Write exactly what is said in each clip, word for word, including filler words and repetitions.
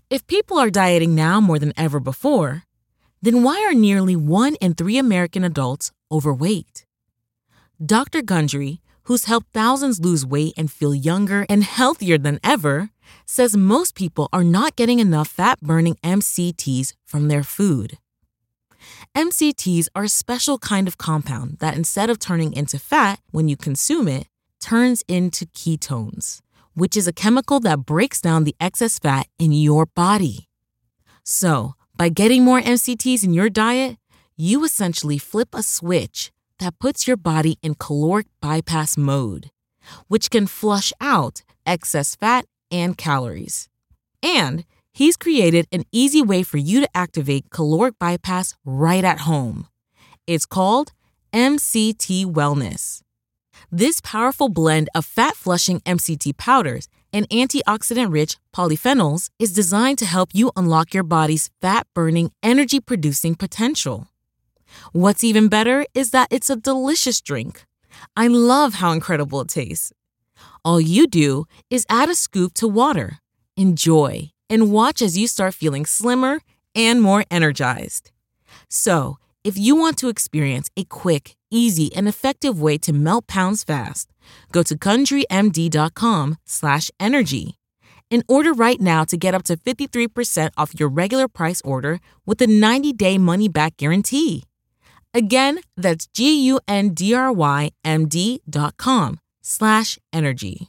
If people are dieting now more than ever before, then why are nearly one in three American adults overweight? Doctor Gundry, who's helped thousands lose weight and feel younger and healthier than ever, says most people are not getting enough fat-burning M C Ts from their food. M C Ts are a special kind of compound that instead of turning into fat when you consume it, turns into ketones, which is a chemical that breaks down the excess fat in your body. So, by getting more M C Ts in your diet, you essentially flip a switch that puts your body in caloric bypass mode, which can flush out excess fat and calories. And he's created an easy way for you to activate caloric bypass right at home. It's called M C T Wellness. This powerful blend of fat-flushing M C T powders and antioxidant-rich polyphenols is designed to help you unlock your body's fat-burning, energy-producing potential. What's even better is that it's a delicious drink. I love how incredible it tastes. All you do is add a scoop to water, enjoy, and watch as you start feeling slimmer and more energized. So, if you want to experience a quick, easy, and effective way to melt pounds fast, go to GundryMD.com slash energy and order right now to get up to fifty-three percent off your regular price order with a ninety-day money-back guarantee. Again, that's G-U-N-D-R-Y-M-D dot com slash energy.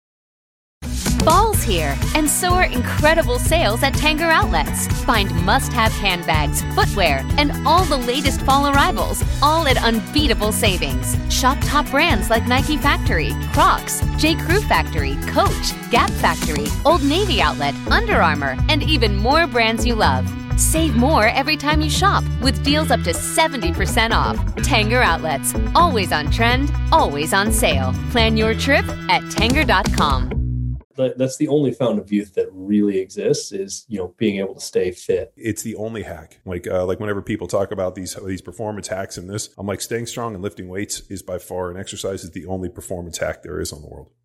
Fall's here, and so are incredible sales at Tanger Outlets. Find must-have handbags, footwear, and all the latest fall arrivals, all at unbeatable savings. Shop top brands like Nike Factory, Crocs, J. Crew Factory, Coach, Gap Factory, Old Navy Outlet, Under Armour, and even more brands you love. Save more every time you shop with deals up to seventy percent off. Tanger Outlets, always on trend, always on sale. Plan your trip at Tanger dot com. That's the only fountain of youth that really exists is, you know, being able to stay fit. It's the only hack. Like, uh, like whenever people talk about these, these performance hacks in this, I'm like, staying strong and lifting weights is by far, and exercise is the only performance hack there is on the world.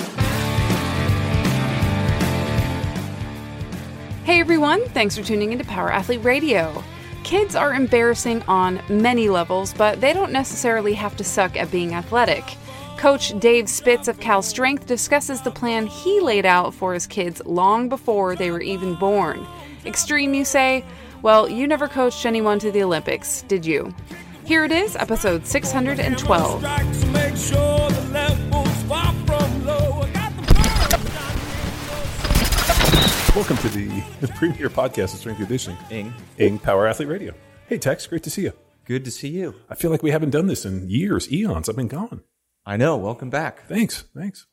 Hey everyone, thanks for tuning into Power Athlete Radio. Kids are embarrassing on many levels, but they don't necessarily have to suck at being athletic. Coach Dave Spitz of Cal Strength discusses the plan he laid out for his kids long before they were even born. Extreme, you say? Well, you never coached anyone to the Olympics, did you? Here it is, episode six hundred twelve. Welcome to the premier podcast of Strength Conditioning, Ing. Ing Power Athlete Radio. Hey, Tex, great to see you. Good to see you. I feel like we haven't done this in years, eons. I've been gone. I know. Welcome back. Thanks. Thanks.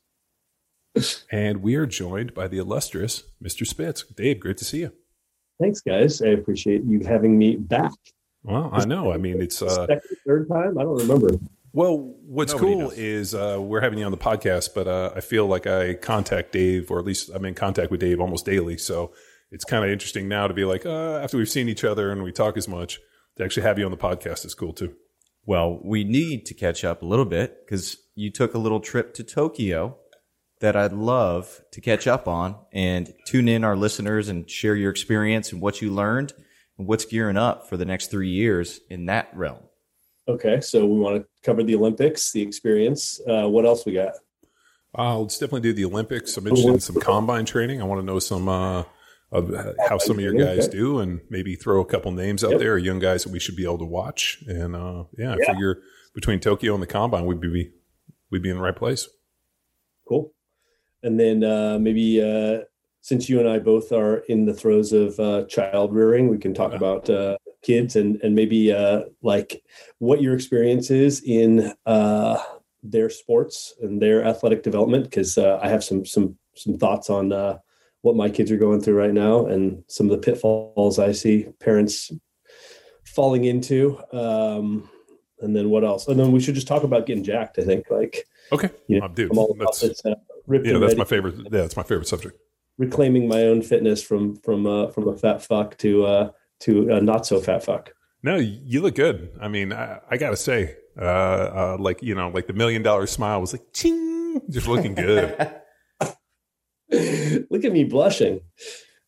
And we are joined by the illustrious Mister Spitz. Dave, great to see you. Thanks, guys. I appreciate you having me back. Well, I know. I mean, it's uh, second, third time. I don't remember. Well, what's Nobody cool knows. is uh, we're having you on the podcast, but uh, I feel like I contact Dave, or at least I'm in contact with Dave almost daily. So it's kind of interesting now to be like, uh, after we've seen each other and we talk as much, to actually have you on the podcast is cool too. Well, we need to catch up a little bit because you took a little trip to Tokyo that I'd love to catch up on and tune in our listeners and share your experience and what you learned and what's gearing up for the next three years in that realm. Okay, so we want to cover the Olympics, the experience. Uh, what else we got? Uh, let's definitely do the Olympics. I'm interested in some combine training. I want to know some uh, of how some of your guys do, and maybe throw a couple names out yep. there, young guys that we should be able to watch. And uh, yeah, I yeah. figure between Tokyo and the combine, we'd be we'd be in the right place. Cool. And then uh, maybe uh, since you and I both are in the throes of uh, child rearing, we can talk yeah. about uh, kids and and maybe uh, like what your experience is in uh, their sports and their athletic development. Because uh, I have some some some thoughts on uh, what my kids are going through right now and some of the pitfalls I see parents falling into. Um, and then what else? And then we should just talk about getting jacked. I think like okay, you know, I'm dude. I'm all about That's, this, uh, ripped yeah, and that's ready. my favorite. Yeah, that's my favorite subject. Reclaiming my own fitness from from uh, from a fat fuck to uh, to a not so fat fuck. No, you look good. I mean, I, I gotta say, uh, uh, like you know, like the million dollar smile was like, ching, just looking good. Look at me blushing.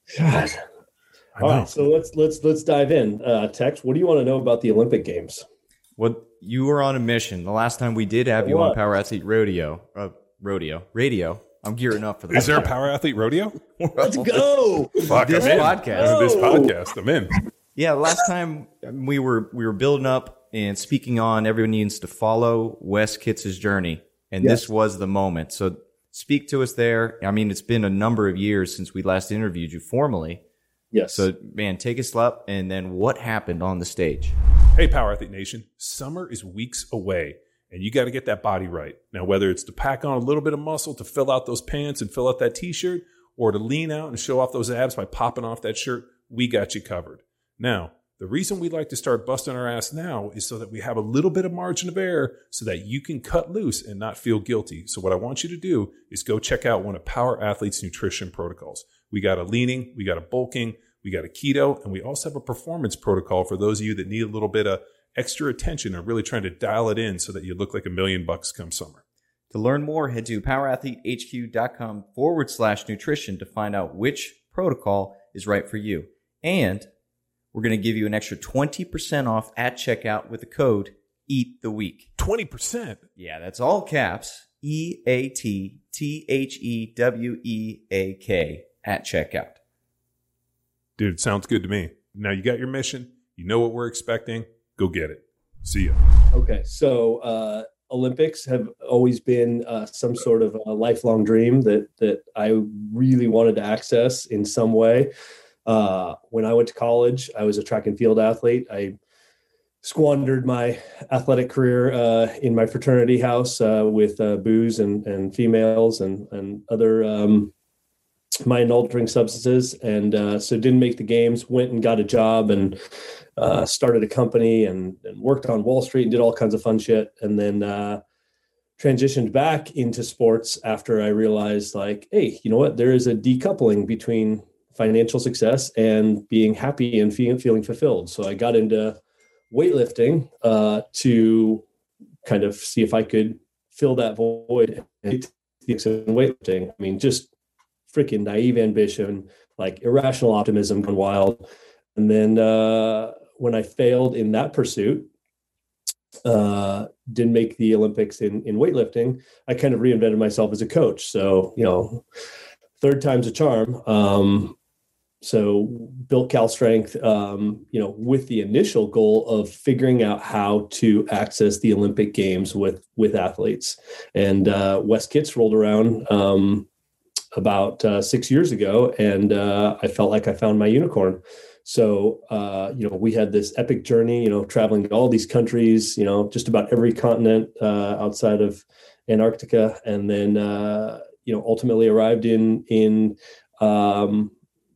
God. All right, so let's let's let's dive in. Uh, Tex, what do you want to know about the Olympic Games? Well, you were on a mission. The last time we did have you What? on Power Athlete Rodeo, uh, rodeo, radio. I'm gearing up for that. Is there a Power Athlete Rodeo? Let's go. Fuck, This I'm in. podcast. This podcast, I'm in. Yeah, last time we were we were building up and speaking on everyone needs to follow Wes Kitts' journey, and Yes. this was the moment. So speak to us there. I mean, it's been a number of years since we last interviewed you formally. Yes. So, man, take us up, and then what happened on the stage? Hey, Power Athlete Nation. Summer is weeks away, and you got to get that body right. Now, whether it's to pack on a little bit of muscle to fill out those pants and fill out that T-shirt, or to lean out and show off those abs by popping off that shirt, we got you covered. Now, the reason we like to start busting our ass now is so that we have a little bit of margin of error so that you can cut loose and not feel guilty. So what I want you to do is go check out one of Power Athlete's nutrition protocols. We got a leaning, we got a bulking, we got a keto, and we also have a performance protocol for those of you that need a little bit of extra attention and really trying to dial it in so that you look like a million bucks come summer. To learn more, head to powerathletehq.com forward slash nutrition to find out which protocol is right for you. And we're going to give you an extra twenty percent off at checkout with the code EAT the week. twenty percent. Yeah, that's all caps. E A T T H E W E A K at checkout. Dude, sounds good to me. Now you got your mission. You know what we're expecting. Go get it. See ya. Okay, so uh, Olympics have always been uh, some sort of a lifelong dream that that I really wanted to access in some way. Uh, when I went to college, I was a track and field athlete. I squandered my athletic career uh, in my fraternity house uh, with uh, booze and, and females and, and other um, mind-altering substances. And uh, so didn't make the games, went and got a job and uh, started a company and, and worked on Wall Street and did all kinds of fun shit. And then uh, transitioned back into sports after I realized, like, hey, you know what? There is a decoupling between financial success and being happy and feeling, feeling fulfilled. So I got into weightlifting uh, to kind of see if I could fill that void in weightlifting. I mean, just freaking naive ambition, like irrational optimism gone wild. And then uh, when I failed in that pursuit, uh, didn't make the Olympics in, in weightlifting, I kind of reinvented myself as a coach. So, you know, third time's a charm. Um, So built Cal Strength, um, you know, with the initial goal of figuring out how to access the Olympic Games with with athletes. And uh, Wes Kitts rolled around um, about uh, six years ago, and uh, I felt like I found my unicorn. So, uh, you know, we had this epic journey, you know, traveling to all these countries, you know, just about every continent uh, outside of Antarctica, and then, uh, you know, ultimately arrived in in um,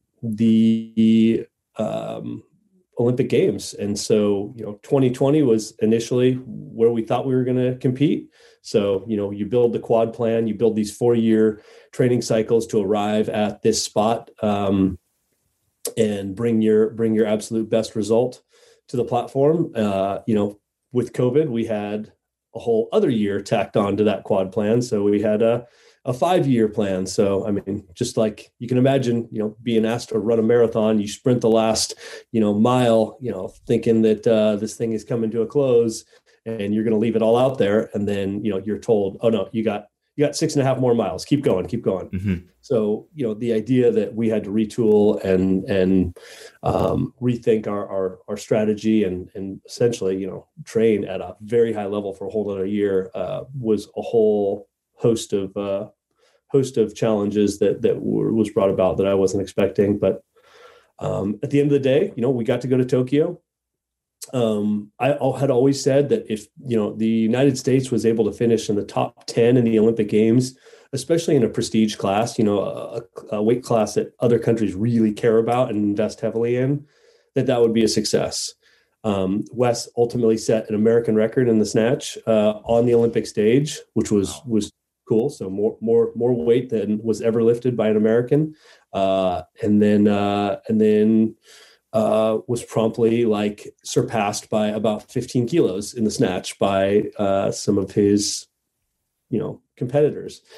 the um, Olympic Games. And so, you know, twenty twenty was initially where we thought we were going to compete. So, you know, you build the quad plan, you build these four year training cycles to arrive at this spot um, and bring your, bring your absolute best result to the platform. Uh, you know, with COVID, we had a whole other year tacked on to that quad plan. So we had a, a five-year plan. So, I mean, just like you can imagine, you know, being asked to run a marathon, you sprint the last, you know, mile, you know, thinking that uh, this thing is coming to a close and you're going to leave it all out there. And then, you know, you're told, oh no, you got, you got six and a half more miles, keep going, keep going. Mm-hmm. So, you know, the idea that we had to retool and, and um, rethink our, our, our strategy and, and essentially, you know, train at a very high level for a whole other year uh, was a whole host of uh, host of challenges that that were, was brought about that I wasn't expecting. But um, at the end of the day, you know, we got to go to Tokyo. Um, I had always said that if, you know, the United States was able to finish in the top ten in the Olympic Games, especially in a prestige class, you know, a, a weight class that other countries really care about and invest heavily in, that that would be a success. Um, Wes ultimately set an American record in the snatch uh, on the Olympic stage, which was wow. was cool. So more more more weight than was ever lifted by an American, uh, and then uh, and then uh, was promptly like surpassed by about fifteen kilos in the snatch by uh, some of his, you know, competitors.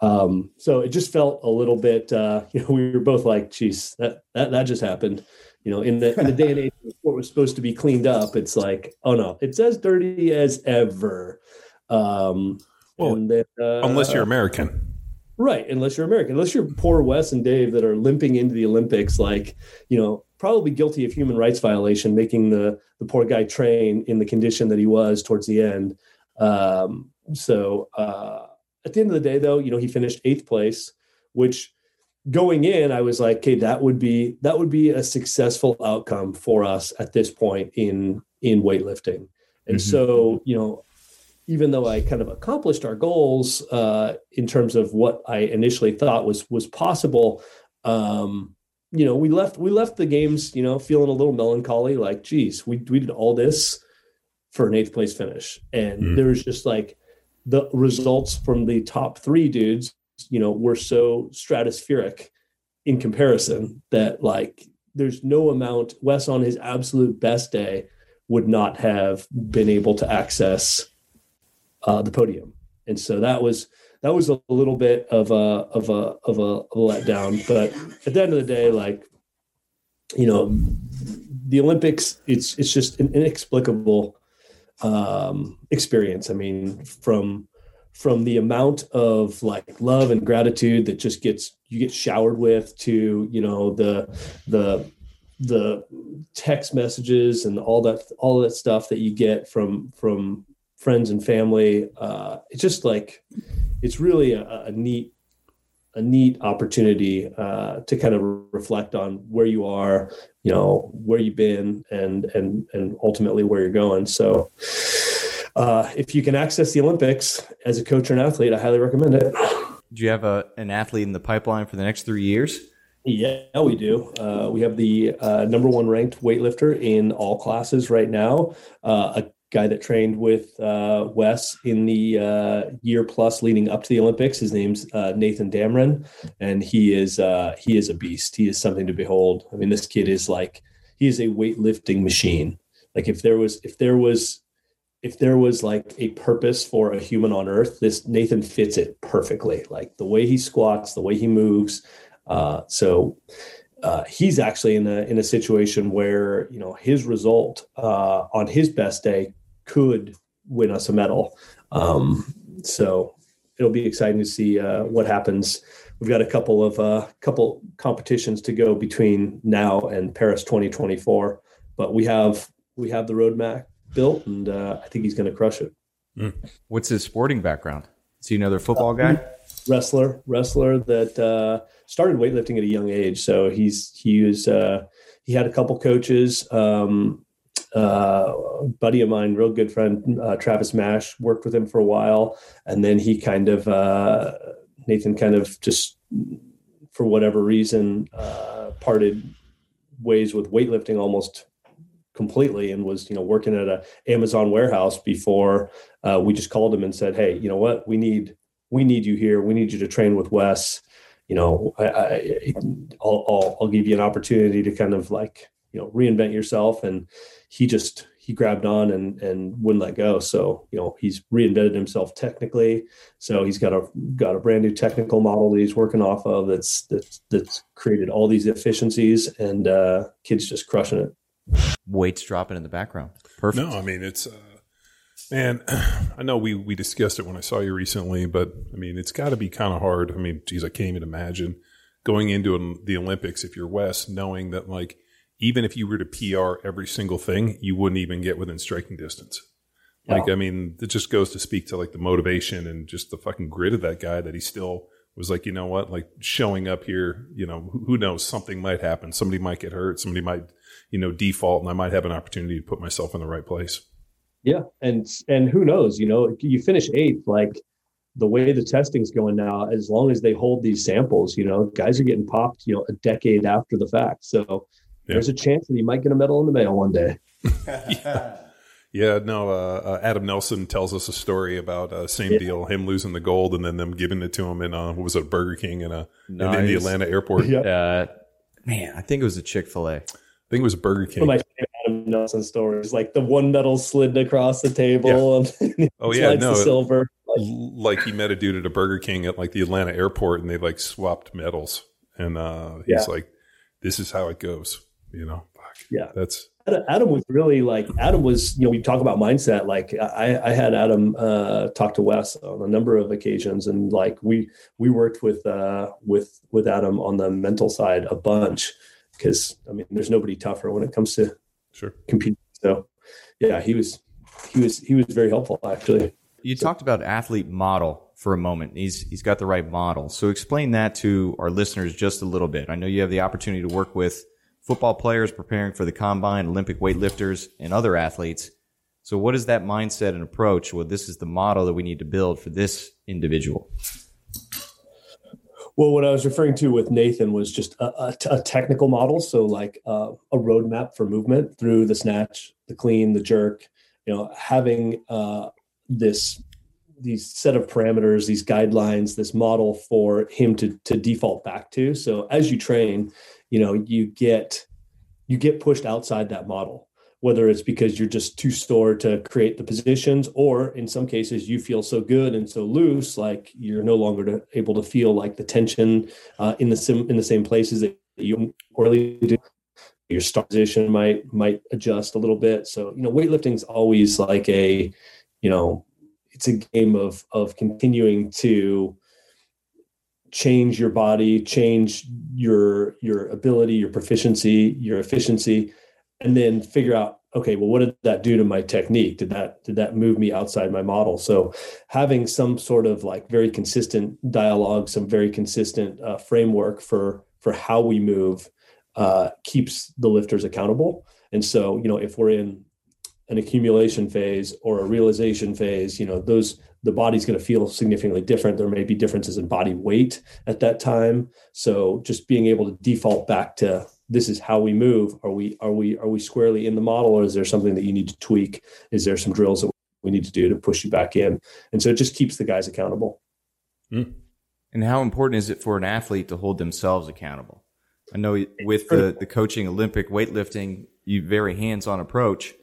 Um, so it just felt a little bit, uh, you know, we were both like, geez, that, that, that just happened, you know, in the, in the day and age what was supposed to be cleaned up. It's like, oh no, it's as dirty as ever. Um, well, and then, uh, unless you're American. Right. Unless you're American, unless you're poor Wes and Dave that are limping into the Olympics, like, you know, probably guilty of human rights violation, making the, the poor guy train in the condition that he was towards the end. Um, so, uh, At the end of the day, though, you know, he finished eighth place, which going in, I was like, okay, that would be that would be a successful outcome for us at this point in in weightlifting. And mm-hmm. so, you know, even though I kind of accomplished our goals uh, in terms of what I initially thought was was possible, um, you know, we left we left the games, you know, feeling a little melancholy, like, geez, we we did all this for an eighth place finish, and mm-hmm. there was just like. The results from the top three dudes, you know, were so stratospheric in comparison that like there's no amount Wes on his absolute best day would not have been able to access uh, the podium. And so that was that was a little bit of a of a of a, of a letdown. But at the end of the day, like, you know, the Olympics, it's it's just an inexplicable um experience. I mean, from from the amount of like love and gratitude that just gets you get showered with, to, you know, the the the text messages and all that all that stuff that you get from from friends and family. Uh it's just like it's really a, a neat a neat opportunity uh, to kind of reflect on where you are, you know, where you've been, and and and ultimately where you're going. So uh, if you can access the Olympics as a coach or an athlete, I highly recommend it. Do you have a, an athlete in the pipeline for the next three years? Yeah, we do. Uh, we have the uh, number one ranked weightlifter in all classes right now, uh, a guy that trained with uh, Wes in the uh, year plus leading up to the Olympics. His name's uh, Nathan Damron, and he is uh, he is a beast. He is something to behold. I mean, this kid is like, he is a weightlifting machine. Like if there was if there was if there was like a purpose for a human on earth, this Nathan fits it perfectly. Like the way he squats, the way he moves. Uh, so uh, he's actually in a in a situation where, you know, his result uh, on his best day could win us a medal. Um, so it'll be exciting to see uh, what happens. We've got a couple of uh, couple competitions to go between now and Paris twenty twenty-four, but we have we have the roadmap built, and uh, I think he's going to crush it. Mm. What's his sporting background? Is he another football guy? Uh, wrestler, wrestler that uh, started weightlifting at a young age. So he's he was uh, he had a couple coaches. Um, uh, a buddy of mine, real good friend, uh, Travis Mash, worked with him for a while, and then he kind of uh, Nathan kind of just for whatever reason uh, parted ways with weightlifting almost completely, and was, you know, working at a Amazon warehouse before uh, we just called him and said, hey, you know what, we need we need you here. We need you to train with Wes. You know, I, I, I'll, I'll I'll give you an opportunity to kind of like, you know, reinvent yourself. And he just he grabbed on and and wouldn't let go. So, you know, he's reinvented himself technically. So he's got a got a brand new technical model that he's working off of that's that's that's created all these efficiencies, and uh, kid's just crushing it. Weights dropping in the background. Perfect. No, I mean, it's, uh, man, I know we, we discussed it when I saw you recently, but I mean, it's got to be kind of hard. I mean, geez, I can't even imagine going into the Olympics if you're Wes, knowing that, like, even if you were to P R every single thing, you wouldn't even get within striking distance. Like, oh. I mean, it just goes to speak to like the motivation and just the fucking grit of that guy, that he still was like, you know what, like showing up here, you know, who, who knows, something might happen. Somebody might get hurt. Somebody might, you know, default, and I might have an opportunity to put myself in the right place. Yeah. And, and who knows, you know, you finish eighth, like the way the testing's going now, as long as they hold these samples, you know, guys are getting popped, you know, a decade after the fact. So yeah. There's a chance that he might get a medal in the mail one day. yeah. yeah, no, uh, uh, Adam Nelson tells us a story about uh, same yeah. deal, him losing the gold and then them giving it to him in, uh, what was it, Burger King in, uh, nice. in the Atlanta airport. yeah. uh, man, I think it was a Chick-fil-A. I think it was Burger King. One of my favorite Adam Nelson stories, like the one medal slid across the table. Yeah. And oh yeah, no, the silver. like he met a dude at a Burger King at like the Atlanta airport, and they like swapped medals, and uh, he's Yeah. like, "This is how it goes," you know. Fuck. Yeah. That's Adam, Adam was really like, Adam was, you know, we talk about mindset. Like I, I had Adam uh, talk to Wes on a number of occasions. And like, we, we worked with, uh, with, with Adam on the mental side a bunch, because I mean, there's nobody tougher when it comes to sure competing. So yeah, he was, he was, he was very helpful actually. You talked about athlete model for a moment. He's he's got the right model. So explain that to our listeners just a little bit. I know you have the opportunity to work with football players preparing for the combine, Olympic weightlifters, and other athletes. So what is that mindset and approach? Well, this is the model that we need to build for this individual. Well, what I was referring to with Nathan was just a, a, a technical model. So like uh, a roadmap for movement through the snatch, the clean, the jerk, you know, having uh, this, these set of parameters, these guidelines, this model for him to, to default back to. So as you train, you know, you get, you get pushed outside that model, whether it's because you're just too sore to create the positions, or in some cases you feel so good and so loose, like you're no longer to, able to feel like the tension uh, in the sim, in the same places that you poorly do. Your start position might, might adjust a little bit. So, you know, weightlifting is always like a, you know, it's a game of, of continuing to change your body, change your, your ability, your proficiency, your efficiency, and then figure out, okay, well, what did that do to my technique? Did that, did that move me outside my model? So having some sort of like very consistent dialogue, some very consistent uh, framework for, for how we move uh, keeps the lifters accountable. And so, you know, if we're in an accumulation phase or a realization phase, you know, those, the body's going to feel significantly different. There may be differences in body weight at that time. So just being able to default back to, this is how we move. Are we, are we, are we squarely in the model, or is there something that you need to tweak? Is there some drills that we need to do to push you back in? And so it just keeps the guys accountable. Mm. And how important is it for an athlete to hold themselves accountable? I know with the, the coaching Olympic weightlifting, you very hands-on approach.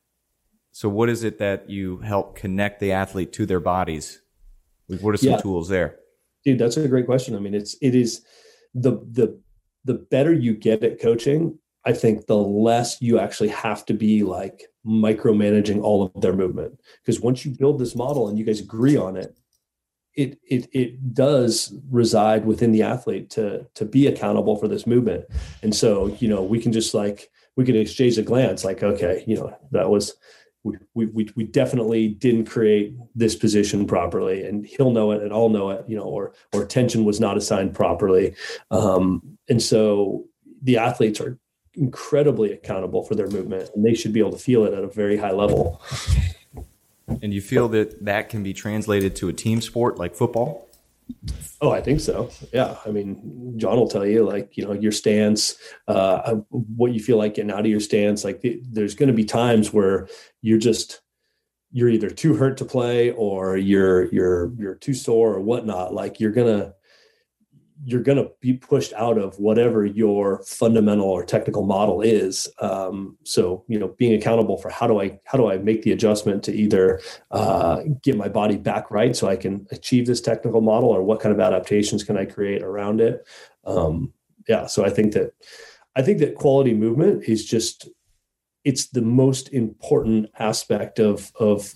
So what is it that you help connect the athlete to their bodies? What are some yeah. tools there? Dude, that's a great question. I mean, it's, it is the, the, the better you get at coaching, I think the less you actually have to be like micromanaging all of their movement. Because once you build this model and you guys agree on it, it, it, it does reside within the athlete to, to be accountable for this movement. And so, you know, we can just like, we can exchange a glance like, okay, you know, that was, we, we, we definitely didn't create this position properly, and he'll know it and I'll know it, you know, or, or tension was not assigned properly. Um, and so the athletes are incredibly accountable for their movement, and they should be able to feel it at a very high level. And you feel that that can be translated to a team sport like football? Oh, I think so. Yeah. I mean, John will tell you, like, you know, your stance, uh, what you feel like getting out of your stance. Like the, there's going to be times where you're just, you're either too hurt to play, or you're, you're, you're too sore or whatnot. Like you're going to, you're going to be pushed out of whatever your fundamental or technical model is. Um, so, you know, being accountable for how do I, how do I make the adjustment to either uh, get my body back right so I can achieve this technical model, or what kind of adaptations can I create around it? Um, yeah. So I think that, I think that quality movement is just, it's the most important aspect of, of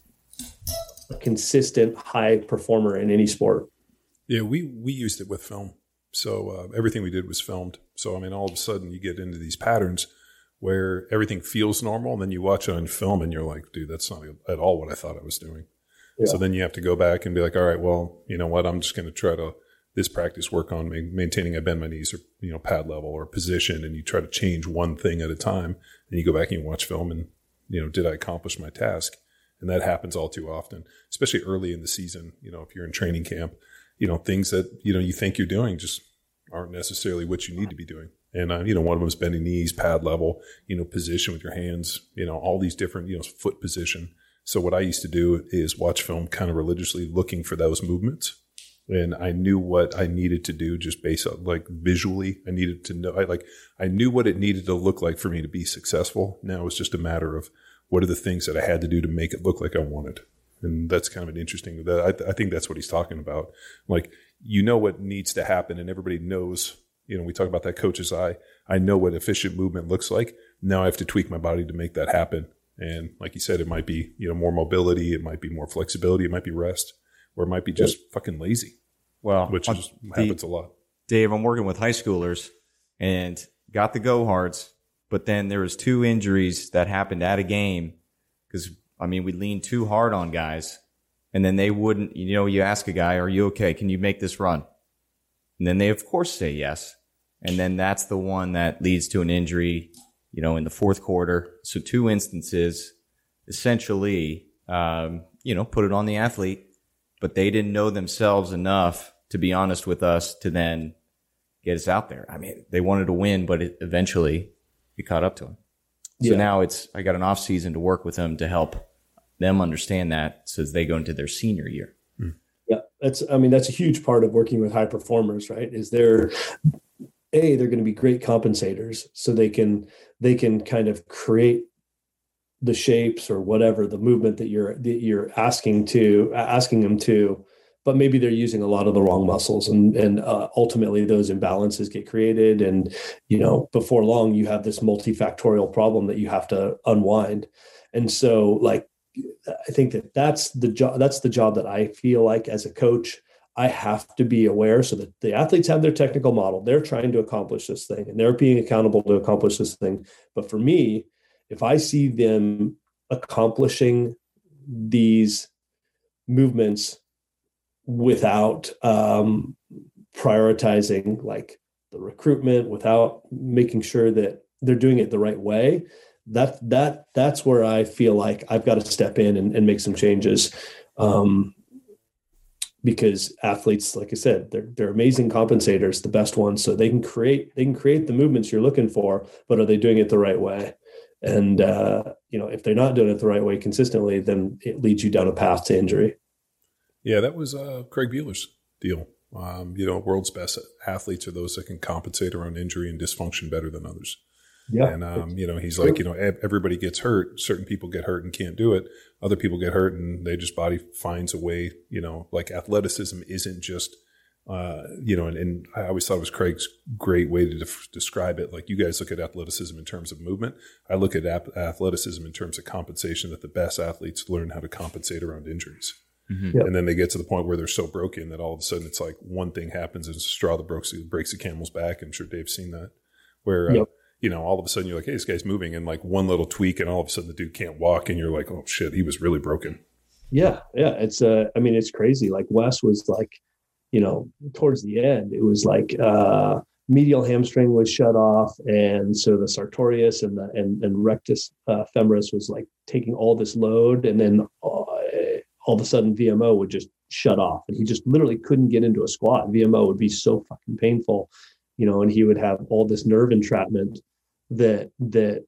a consistent high performer in any sport. Yeah. We, we used it with film. So uh, everything we did was filmed. So, I mean, all of a sudden you get into these patterns where everything feels normal, and then you watch it on film and you're like, dude, that's not at all what I thought I was doing. Yeah. So then you have to go back and be like, all right, well, you know what? I'm just going to try to, this practice work on ma- maintaining I bend my knees, or, you know, pad level or position. And you try to change one thing at a time, and you go back and you watch film and, you know, did I accomplish my task? And that happens all too often, especially early in the season. You know, if you're in training camp, you know, things that, you know, you think you're doing just aren't necessarily what you need to be doing. And, uh, you know, one of them is bending knees, pad level, you know, position with your hands, you know, all these different, you know, foot position. So what I used to do is watch film kind of religiously, looking for those movements. And I knew what I needed to do just based on, like, visually. I needed to know, I like, I knew what it needed to look like for me to be successful. Now it's just a matter of what are the things that I had to do to make it look like I wanted. And that's kind of an interesting, that I, I think that's what he's talking about. Like, you know what needs to happen, and everybody knows, you know, we talk about that coach's eye. I know what efficient movement looks like. Now I have to tweak my body to make that happen. And like you said, it might be, you know, more mobility. It might be more flexibility. It might be rest, or it might be just yeah. fucking lazy. Well, which just the, happens a lot. Dave, I'm working with high schoolers and got the go hards, but then there was two injuries that happened at a game because, I mean, we leaned too hard on guys, and then they wouldn't, you know, you ask a guy, are you okay? Can you make this run? And then they, of course, say yes. And then that's the one that leads to an injury, you know, in the fourth quarter. So two instances, essentially, um, you know, put it on the athlete, but they didn't know themselves enough, to be honest with us, to then get us out there. I mean, they wanted to win, but it eventually it caught up to them. So yeah. now it's, I got an off season to work with them to help them understand that so as they go into their senior year. Yeah, that's, I mean, that's a huge part of working with high performers, right? Is they're, A, they're going to be great compensators, so they can, they can kind of create the shapes or whatever, the movement that you're, that you're asking to, asking them to, but maybe they're using a lot of the wrong muscles, and, and uh, ultimately those imbalances get created. And, you know, before long you have this multifactorial problem that you have to unwind. And so, like, I think that that's the job, that's the job that I feel like as a coach, I have to be aware, so that the athletes have their technical model. They're trying to accomplish this thing and they're being accountable to accomplish this thing. But for me, if I see them accomplishing these movements without um, prioritizing like the recruitment, without making sure that they're doing it the right way, that that that's where I feel like I've got to step in and, and make some changes. Um, because athletes, like I said, they're they're amazing compensators, the best ones. So they can create they can create the movements you're looking for, but are they doing it the right way? And uh, you know, if they're not doing it the right way consistently, then it leads you down a path to injury. Yeah, that was uh, Craig Bueller's deal. Um, you know, world's best athletes are those that can compensate around injury and dysfunction better than others. Yeah. And, um, you know, he's like, you know, everybody gets hurt. Certain people get hurt and can't do it. Other people get hurt and they just body finds a way, you know, like athleticism isn't just, uh, you know, and, and I always thought it was Craig's great way to def- describe it. Like, you guys look at athleticism in terms of movement. I look at ap- athleticism in terms of compensation, that the best athletes learn how to compensate around injuries. Mm-hmm. Yep. And then they get to the point where they're so broken that all of a sudden it's like one thing happens and it's a straw that breaks, breaks the camel's back. I'm sure Dave's seen that, where, uh, yep. you know, all of a sudden you're like, hey, this guy's moving, and like one little tweak and all of a sudden the dude can't walk, and you're like, oh shit, he was really broken. Yeah. Yeah. It's uh, I mean, it's crazy. Like Wes was like, you know, towards the end, it was like, uh, medial hamstring was shut off. And so the sartorius and the, and, and rectus uh, femoris was like taking all this load. And then uh, all of a sudden V M O would just shut off, and he just literally couldn't get into a squat. V M O would be so fucking painful, you know, and he would have all this nerve entrapment that, that,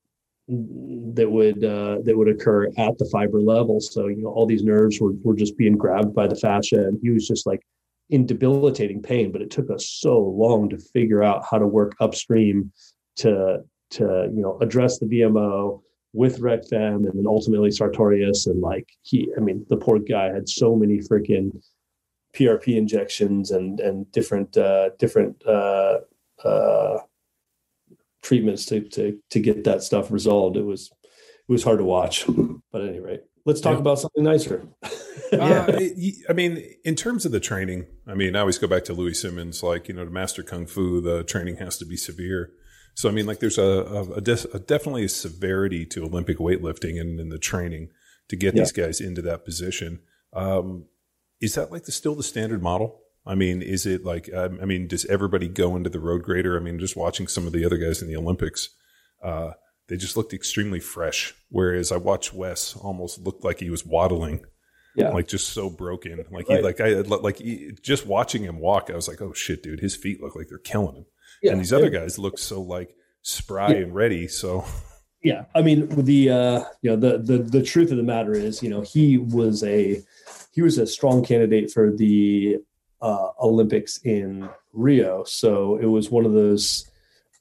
that would, uh, that would occur at the fiber level. So, you know, all these nerves were, were just being grabbed by the fascia, and he was just like in debilitating pain. But it took us so long to figure out how to work upstream to, to, you know, address the V M O with rec fem, and then ultimately sartorius. And like he, I mean, the poor guy had so many freaking P R P injections and, and different, uh, different, uh, uh, treatments to, to, to get that stuff resolved. It was, it was hard to watch, but at any rate, let's talk yeah. about something nicer. yeah. Uh, I mean, in terms of the training, I mean, I always go back to Louis Simmons, like, you know, to master Kung Fu, the training has to be severe. So, I mean, like there's a, a, a, de- a definitely a severity to Olympic weightlifting and, and the training to get yeah. these guys into that position. Um, is that like the, still the standard model? I mean, is it like, um, I mean, does everybody go into the road grader? I mean, just watching some of the other guys in the Olympics, uh, they just looked extremely fresh. Whereas I watched Wes almost looked like he was waddling. Yeah. Like just so broken. Like, right. he, like I, like he, just watching him walk, I was like, oh shit, dude, his feet look like they're killing him. Yeah. And these other guys look so like spry yeah. and ready. So, yeah, I mean, the, uh, you know, the, the, the truth of the matter is, you know, he was a, he was a strong candidate for the, uh, Olympics in Rio. So it was one of those,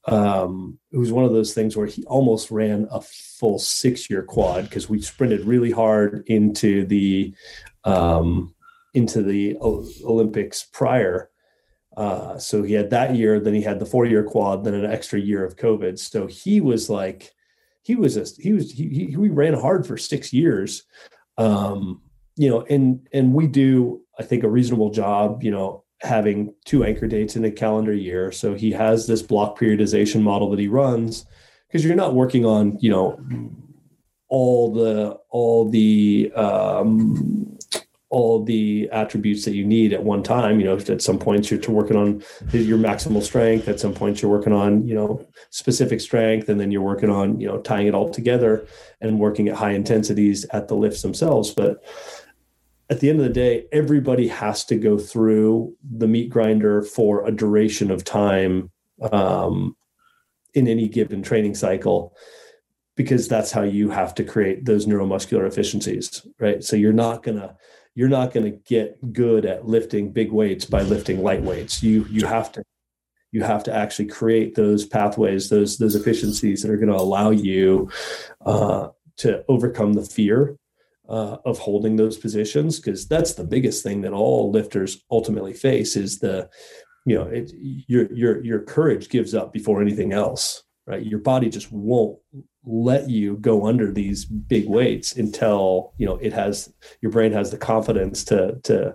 um, it was one of those things where he almost ran a full six year quad because we sprinted really hard into the, um, into the Olympics prior. Uh, so he had that year, then he had the four year quad, then an extra year of COVID. So he was like, he was, a, he was, he, he, we ran hard for six years. Um, you know, and, and we do, I think, a reasonable job, you know, having two anchor dates in a calendar year. So he has this block periodization model that he runs, because you're not working on, you know, all the, all the, um, all the attributes that you need at one time. You know, at some points you're working on your maximal strength. At some points you're working on, you know, specific strength. And then you're working on, you know, tying it all together and working at high intensities at the lifts themselves. But at the end of the day, everybody has to go through the meat grinder for a duration of time um, in any given training cycle, because that's how you have to create those neuromuscular efficiencies, right? So you're not gonna you're not gonna get good at lifting big weights by lifting light weights. You you have to you have to actually create those pathways, those those efficiencies that are going to allow you uh, to overcome the fear Uh, of holding those positions, because that's the biggest thing that all lifters ultimately face is the, you know, it, your your your courage gives up before anything else, right? Your body just won't let you go under these big weights until, you know, it has, your brain has the confidence to to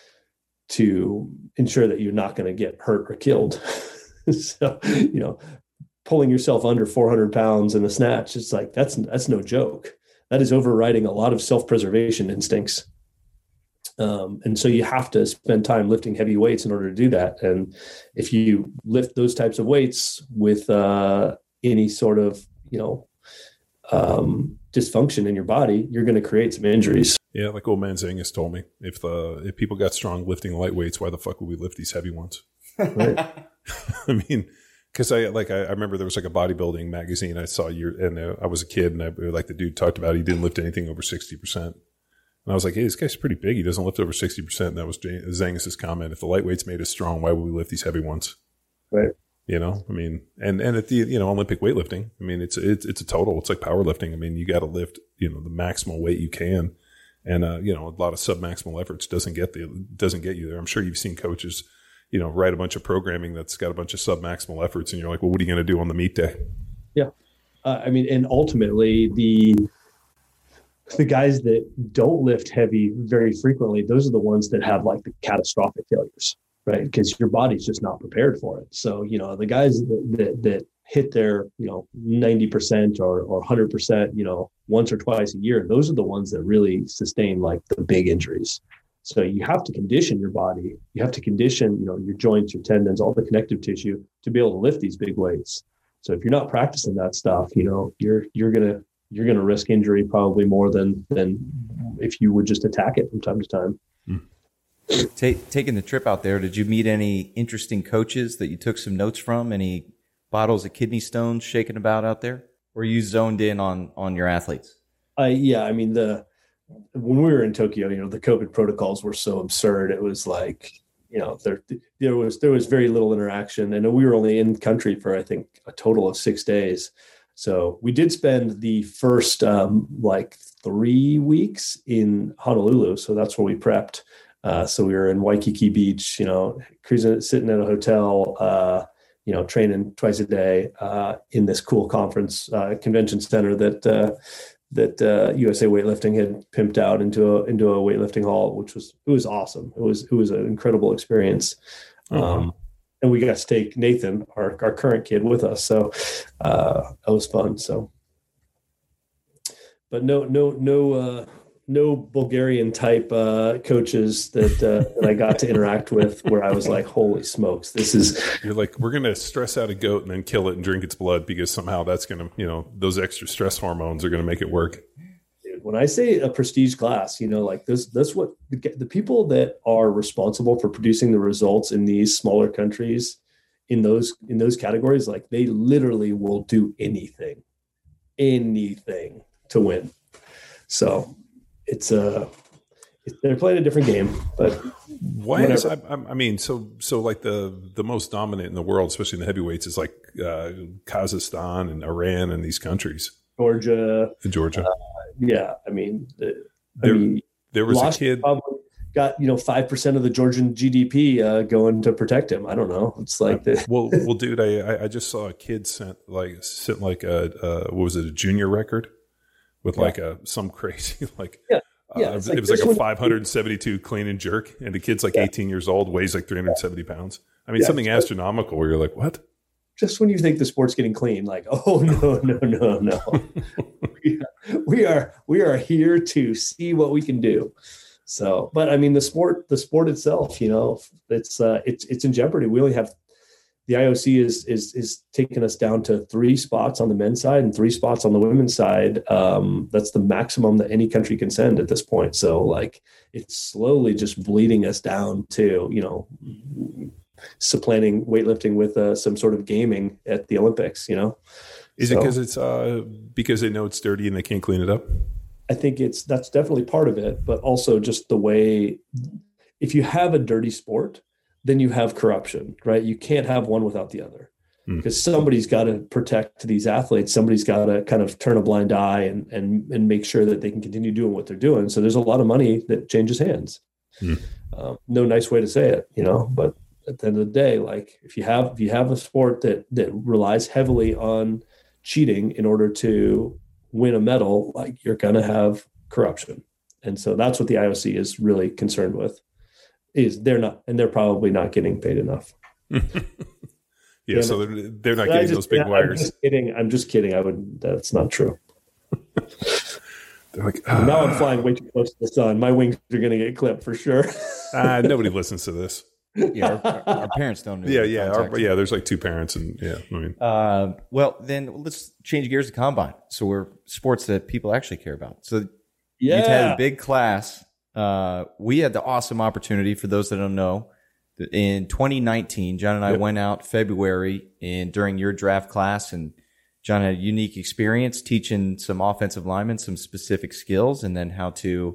to ensure that you're not going to get hurt or killed. So, you know, pulling yourself under four hundred pounds in a snatch, it's like, that's that's no joke. That is overriding a lot of self-preservation instincts. Um, and so you have to spend time lifting heavy weights in order to do that. And if you lift those types of weights with uh, any sort of, you know, um, dysfunction in your body, you're going to create some injuries. Yeah, like old man Zangus told me, if the if people got strong lifting light weights, why the fuck would we lift these heavy ones? Right. I mean, because I like I, I remember there was like a bodybuilding magazine I saw year, and uh, I was a kid, and I like the dude talked about he didn't lift anything over sixty percent, and I was like, hey, this guy's pretty big. He doesn't lift over sixty percent. And that was Zangus's comment: if the lightweights made us strong, why would we lift these heavy ones? Right. You know, I mean, and and at the you know Olympic weightlifting, I mean, it's it's it's a total. It's like powerlifting. I mean, you got to lift you know the maximal weight you can, and uh, you know a lot of submaximal efforts doesn't get the doesn't get you there. I'm sure you've seen coaches, you know, write a bunch of programming that's got a bunch of sub-maximal efforts, and you're like, well, what are you going to do on the meet day? Yeah. Uh, I mean, and ultimately the, the guys that don't lift heavy very frequently, those are the ones that have like the catastrophic failures, right? Because your body's just not prepared for it. So, you know, the guys that, that, that hit their, you know, ninety percent or, or one hundred percent, you know, once or twice a year, those are the ones that really sustain like the big injuries. So you have to condition your body. You have to condition, you know, your joints, your tendons, all the connective tissue to be able to lift these big weights. So if you're not practicing that stuff, you know, you're you're gonna you're gonna risk injury probably more than than if you would just attack it from time to time. Mm. Take, taking the trip out there, did you meet any interesting coaches that you took some notes from? Any bottles of kidney stones shaking about out there? Or you zoned in on on your athletes? I yeah, I mean the. When we were in Tokyo, you know, the COVID protocols were so absurd. It was like, you know, there there was there was very little interaction, and we were only in country for I think a total of six days. So we did spend the first um, like three weeks in Honolulu. So that's where we prepped. Uh, so we were in Waikiki Beach, you know, cruising, sitting at a hotel, uh, you know, training twice a day uh, in this cool conference uh, convention center that. Uh, that uh, U S A Weightlifting had pimped out into a into a weightlifting hall, which was it was awesome. It was it was an incredible experience, um, uh-huh. And we got to take Nathan, our our current kid, with us, so uh, that was fun. So, but no no no uh, no Bulgarian type uh, coaches that uh, that I got to interact with, where I was like, holy smokes, this is. You're like, we're gonna stress out a goat and then kill it and drink its blood because somehow that's gonna, you know, those extra stress hormones are gonna make it work. Dude, when I say a prestige class, you know, like this, that's what the, the people that are responsible for producing the results in these smaller countries, in those in those categories, like they literally will do anything, anything to win. So. It's a, they're playing a different game, but why is I, I mean so so like the the most dominant in the world, especially in the heavyweights, is like uh, Kazakhstan and Iran and these countries. Georgia, Georgia, uh, yeah. I mean, the, there, I mean, there was a kid got you know five percent of the Georgian G D P uh, going to protect him. I don't know. It's like the, well, well, dude, I I just saw a kid sent like sent like a uh, what was it a junior record with yeah. like a some crazy like. Yeah. Yeah, uh, like it was like a five hundred seventy-two clean and jerk, and the kid's like yeah. eighteen years old, weighs like three hundred seventy pounds. I mean, yeah, something astronomical where you're like, what? Just when you think the sport's getting clean, like, oh, no, no, no, no. we, are, we are we are here to see what we can do. So, but I mean, the sport, the sport itself, you know, it's uh, it's it's in jeopardy. We only have the I O C is is is taking us down to three spots on the men's side and three spots on the women's side. Um, that's the maximum that any country can send at this point. So like it's slowly just bleeding us down to, you know, supplanting weightlifting with uh, some sort of gaming at the Olympics, you know? Is so, it because it's uh, because they know it's dirty and they can't clean it up? I think it's, that's definitely part of it, but also just the way, if you have a dirty sport, then you have corruption, right? You can't have one without the other mm. because somebody's got to protect these athletes. Somebody's got to kind of turn a blind eye and, and, and make sure that they can continue doing what they're doing. So there's a lot of money that changes hands. Mm. Um, no nice way to say it, you know, but at the end of the day, like if you have, if you have a sport that, that relies heavily on cheating in order to win a medal, like you're going to have corruption. And so that's what the I O C is really concerned with. Is they're not, and they're probably not getting paid enough. yeah, Damn so they're, they're not getting just, those big yeah, wires. I'm just kidding. I'm just kidding. I would. That's not true. They're like, ah. Now I'm flying way too close to the sun. My wings are going to get clipped for sure. uh, nobody listens to this. Yeah, our, our, our parents don't know. Yeah, yeah, our, yeah. There's like two parents, and yeah, I mean, uh, well, then let's change gears to combine. So we're sports that people actually care about. So yeah. you've had a big class. Uh, we had the awesome opportunity, for those that don't know, in twenty nineteen, John and I yep. went out February and during your draft class, and John had a unique experience teaching some offensive linemen some specific skills and then how to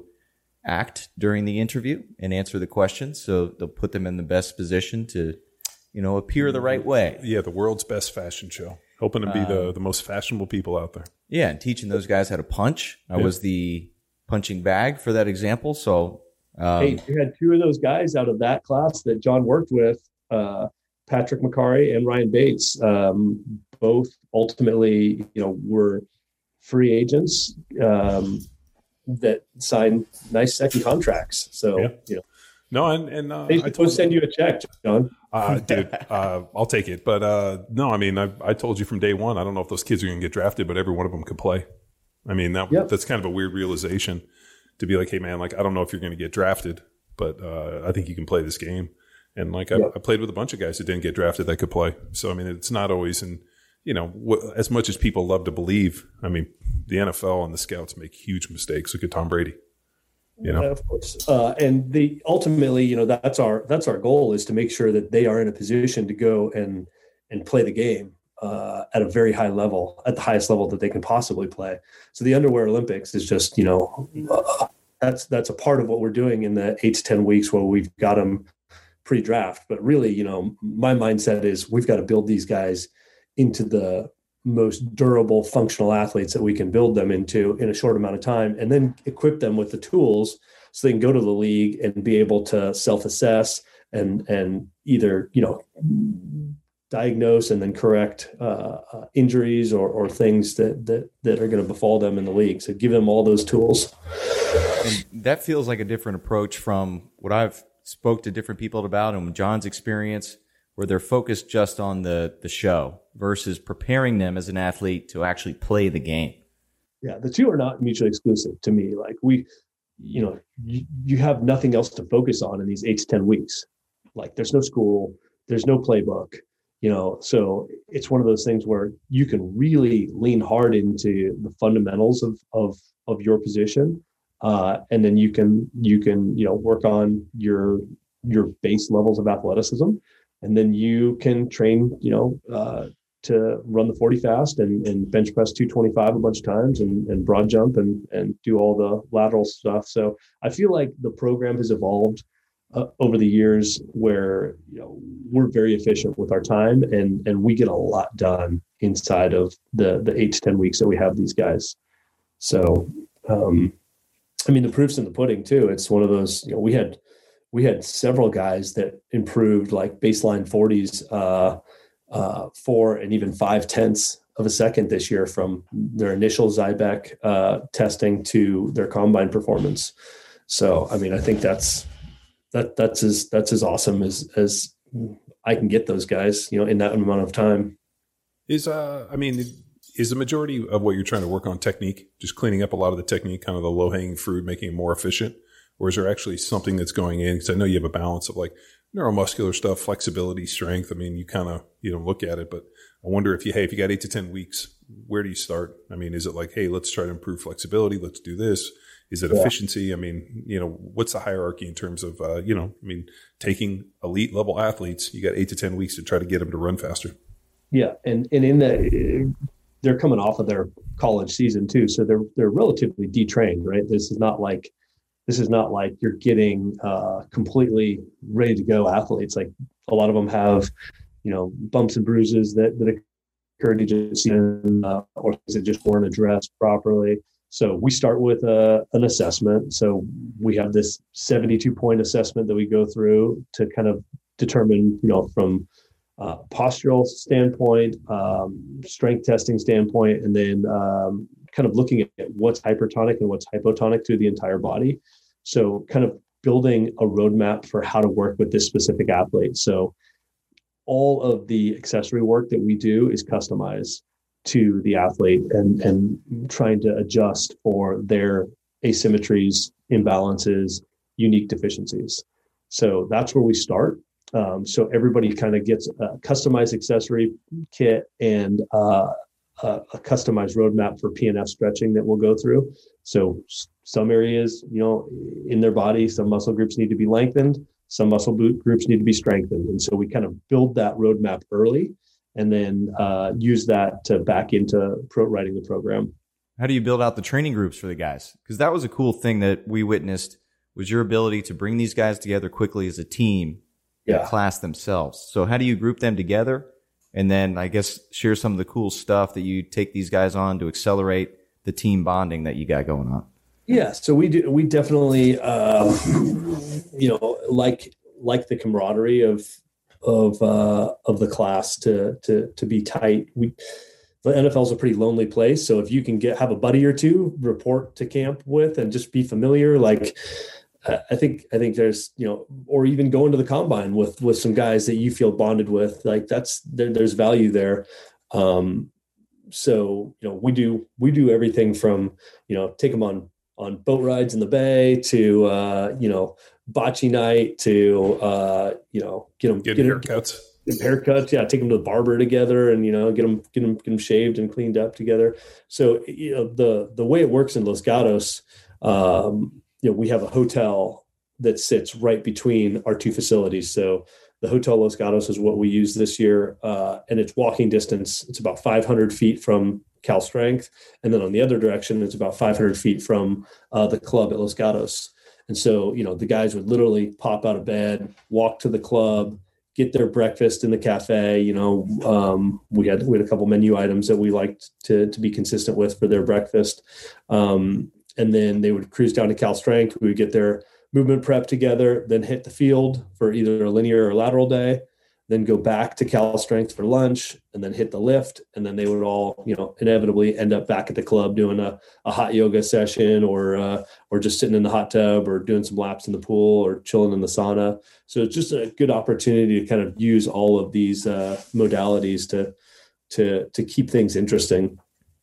act during the interview and answer the questions. So they'll put them in the best position to, you know, appear the right way. Yeah, the world's best fashion show. Hoping to be um, the, the most fashionable people out there. Yeah, and teaching those guys how to punch. I yeah. was the punching bag for that example. So, um, hey, you had two of those guys out of that class that John worked with, uh, Patrick McCarry and Ryan Bates. Um, both ultimately, you know, were free agents um, that signed nice second contracts. So, yeah. you know, no, and and uh, I told send you a check, John. uh, dude, uh, I'll take it. But uh, no, I mean, I, I told you from day one. I don't know if those kids are going to get drafted, but every one of them could play. I mean, that yep. that's kind of a weird realization to be like, hey, man, like, I don't know if you're going to get drafted, but uh, I think you can play this game. And like, I, yep. I played with a bunch of guys that didn't get drafted that could play. So, I mean, it's not always in, you know, w- as much as people love to believe. I mean, the N F L and the scouts make huge mistakes. Look at Tom Brady. You know, yeah, of course. Uh, and the ultimately, you know, that's our that's our goal, is to make sure that they are in a position to go and and play the game uh, at a very high level, at the highest level that they can possibly play. So the Underwear Olympics is just, you know, uh, that's that's a part of what we're doing in the eight to ten weeks where we've got them pre-draft. But really, you know, my mindset is we've got to build these guys into the most durable, functional athletes that we can build them into in a short amount of time, and then equip them with the tools so they can go to the league and be able to self-assess and and either, you know, diagnose and then correct uh, uh, injuries or, or things that that that are going to befall them in the league. So give them all those tools. And that feels like a different approach from what I've spoke to different people about, and John's experience, where they're focused just on the the show versus preparing them as an athlete to actually play the game. Yeah, the two are not mutually exclusive to me. Like we, you know, you, you have nothing else to focus on in these eight to ten weeks. Like there's no school, there's no playbook, you know, so it's one of those things where you can really lean hard into the fundamentals of of of your position. Uh, and then you can you can, you know, work on your your base levels of athleticism. And then you can train, you know, uh, to run the forty fast and, and bench press two twenty-five a bunch of times and, and broad jump and, and do all the lateral stuff. So I feel like the program has evolved uh, over the years where, you know, we're very efficient with our time and, and we get a lot done inside of the, the eight to ten weeks that we have these guys. So, um, I mean, the proof's in the pudding too. It's one of those, you know, we had, we had several guys that improved like baseline forties, uh, uh, four and even five tenths of a second this year from their initial Zybec uh, testing to their combine performance. So, I mean, I think that's, that that's as, that's as awesome as, as I can get those guys, you know, in that amount of time. Is, uh, I mean, is the majority of what you're trying to work on technique, just cleaning up a lot of the technique, kind of the low hanging fruit, making it more efficient? Or is there actually something that's going in? Because I know you have a balance of like neuromuscular stuff, flexibility, strength. I mean, you kind of, you know, look at it, but I wonder if you, hey, if you got eight to ten weeks, where do you start? I mean, is it like, hey, let's try to improve flexibility. Let's do this. Is it yeah. efficiency? I mean, you know, what's the hierarchy in terms of, uh, you know, I mean, taking elite level athletes, you got eight to ten weeks to try to get them to run faster. Yeah. And, and in the, they're coming off of their college season too. So they're, they're relatively detrained, right? This is not like, This is not like you're getting uh, completely ready to go athletes. Like a lot of them have, you know, bumps and bruises that, that occurred to just, uh, or things that just weren't addressed properly. So we start with a, an assessment. So we have this seventy-two point assessment that we go through to kind of determine, you know, from uh, postural standpoint, um, strength testing standpoint, and then um, kind of looking at what's hypertonic and what's hypotonic through the entire body. So kind of building a roadmap for how to work with this specific athlete. So all of the accessory work that we do is customized to the athlete and, and trying to adjust for their asymmetries, imbalances, unique deficiencies. So that's where we start. Um, so everybody kind of gets a customized accessory kit and uh, a, a customized roadmap for P N F stretching that we'll go through. So some areas, you know, in their body, some muscle groups need to be lengthened, some muscle groups need to be strengthened. And so we kind of build that roadmap early and then uh, use that to back into pro writing the program. How do you build out the training groups for the guys? Because that was a cool thing that we witnessed was your ability to bring these guys together quickly as a team in yeah. class themselves. So how do you group them together? And then I guess share some of the cool stuff that you take these guys on to accelerate the team bonding that you got going on. Yeah. So we do, we definitely, uh, you know, like, like the camaraderie of, of, uh, of the class to, to, to be tight. We, the N F L is a pretty lonely place. So if you can get, have a buddy or two report to camp with and just be familiar, like, I think, I think there's, you know, or even going to the combine with, with some guys that you feel bonded with, like that's, there, there's value there. Um, so, you know, we do, we do everything from, you know, take them on, on boat rides in the bay to, uh, you know, bocce night to, uh, you know, get them, get, get haircuts, get haircuts. Yeah. Take them to the barber together and, you know, get them, get them, get them shaved and cleaned up together. So, you know, the, the way it works in Los Gatos, um, you know, we have a hotel that sits right between our two facilities. So the Hotel Los Gatos is what we use this year. Uh, and it's walking distance. It's about five hundred feet from Cal Strength. And then on the other direction, it's about five hundred feet from uh, the club at Los Gatos. And so, you know, the guys would literally pop out of bed, walk to the club, get their breakfast in the cafe. You know, um, we had, we had a couple menu items that we liked to, to be consistent with for their breakfast. Um, And then they would cruise down to Cal Strength. We would get their movement prep together, then hit the field for either a linear or lateral day, then go back to Cal Strength for lunch, and then hit the lift. And then they would all, you know, inevitably end up back at the club doing a, a hot yoga session or uh, or just sitting in the hot tub or doing some laps in the pool or chilling in the sauna. So it's just a good opportunity to kind of use all of these uh, modalities to to to keep things interesting.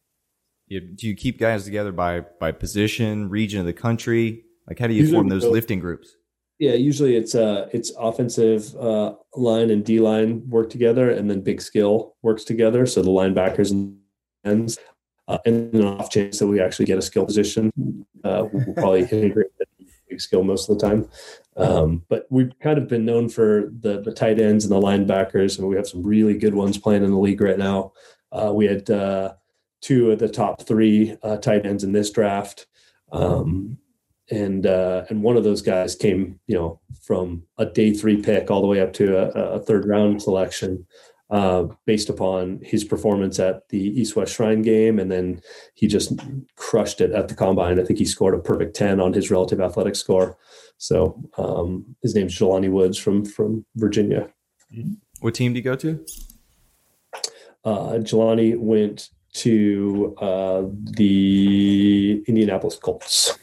Do you keep guys together by, by position, region of the country? Like, how do you usually form those go, lifting groups? Yeah, usually it's uh it's offensive uh, line and D line work together, and then big skill works together. So the linebackers and ends, uh, and then off chance that we actually get a skill position, uh, we'll probably integrate big skill most of the time. Um, but we've kind of been known for the the tight ends and the linebackers, and we have some really good ones playing in the league right now. Uh, we had uh, two of the top three uh, tight ends in this draft, um, and uh, and one of those guys came, you know, from a day three pick all the way up to a, a third round selection, uh, based upon his performance at the East West Shrine game, and then he just crushed it at the combine. I think he scored a perfect ten on his relative athletic score. So um, his name's Jelani Woods from from Virginia. What team do you go to? Uh, Jelani went to uh, the Indianapolis Colts.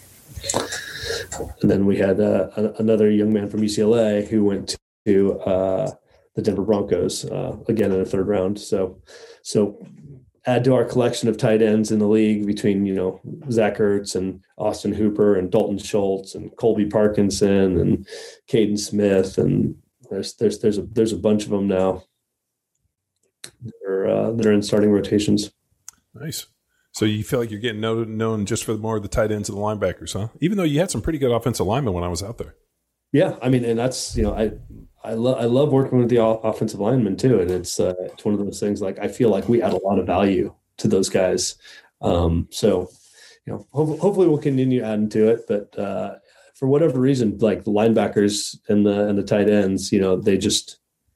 And then we had uh, a, another young man from U C L A who went to uh, the Denver Broncos, uh, again in the third round. So, so add to our collection of tight ends in the league between, you know, Zach Ertz and Austin Hooper and Dalton Schultz and Colby Parkinson and Caden Smith. And there's, there's, there's a, there's a bunch of them now that are, uh, that are in starting rotations. Nice. So you feel like you're getting known, known just for more of the tight ends and the linebackers, huh? Even though you had some pretty good offensive linemen when I was out there. Yeah, I mean, and that's, you know, I I love I love working with the offensive linemen too, and it's uh, it's one of those things. Like I feel like we add a lot of value to those guys. Um, so, you know, ho- hopefully we'll continue adding to it. But uh, for whatever reason, like the linebackers and the and the tight ends, you know, they just,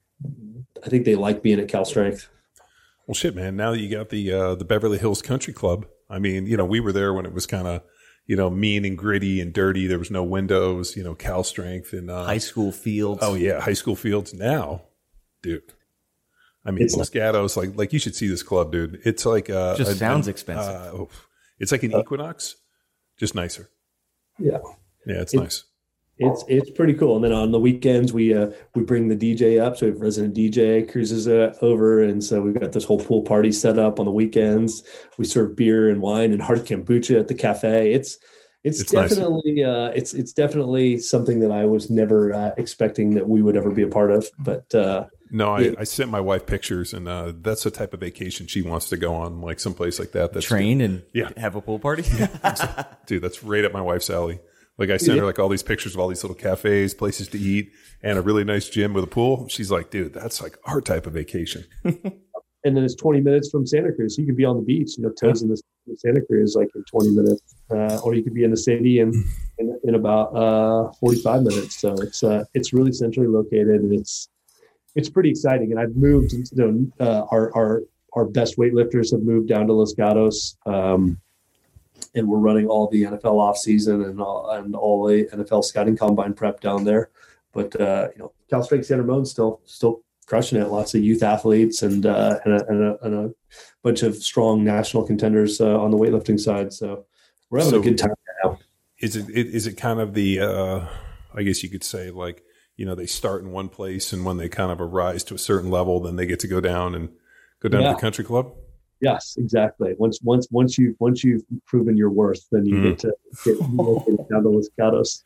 I think they like being at Cal Strength. Well, shit, man. Now that you got the uh, the Beverly Hills Country Club, I mean, you know, we were there when it was kind of, you know, mean and gritty and dirty. There was no windows, you know, Cal Strength and uh, high school fields. Oh yeah, high school fields. Now, dude, I mean, Los Gatos, like like you should see this club, dude. It's like uh, just a, sounds a, expensive. Uh, oh, it's like an Equinox, just nicer. Yeah, yeah, it's it, nice. It's it's pretty cool. And then on the weekends, we uh, we bring the D J up. So we have resident D J cruises uh, over, and so we've got this whole pool party set up on the weekends. We serve beer and wine and hard kombucha at the cafe. It's it's, it's definitely nice. uh, it's it's definitely something that I was never uh, expecting that we would ever be a part of. But uh, no, I, it, I sent my wife pictures, and uh, that's the type of vacation she wants to go on, like someplace like that. That's train good. and yeah. have a pool party. Dude, that's right up my wife's alley. Like I sent her like all these pictures of all these little cafes, places to eat, and a really nice gym with a pool. She's like, dude, that's like our type of vacation. And then it's twenty minutes from Santa Cruz. So you could be on the beach, you know, toes in the Santa Cruz like in twenty minutes, uh, or you could be in the city in in, in about uh, forty-five minutes. So it's uh, it's really centrally located, and it's it's pretty exciting. And I've moved, you know, uh, our our our best weightlifters have moved down to Los Gatos. Um, And we're running all the N F L off season and all, and all the N F L scouting combine prep down there. But uh, you know, Cal Strength San Ramon still still crushing it. Lots of youth athletes and uh, and, a, and, a, and a bunch of strong national contenders uh, on the weightlifting side. So we're having so a good time now. Is it is it kind of the uh, I guess you could say like, you know, they start in one place and when they kind of arise to a certain level, then they get to go down and go down yeah. to the country club? Yes, exactly. Once once once you once you've proven your worth, then you mm. get to get down to Los Gatos.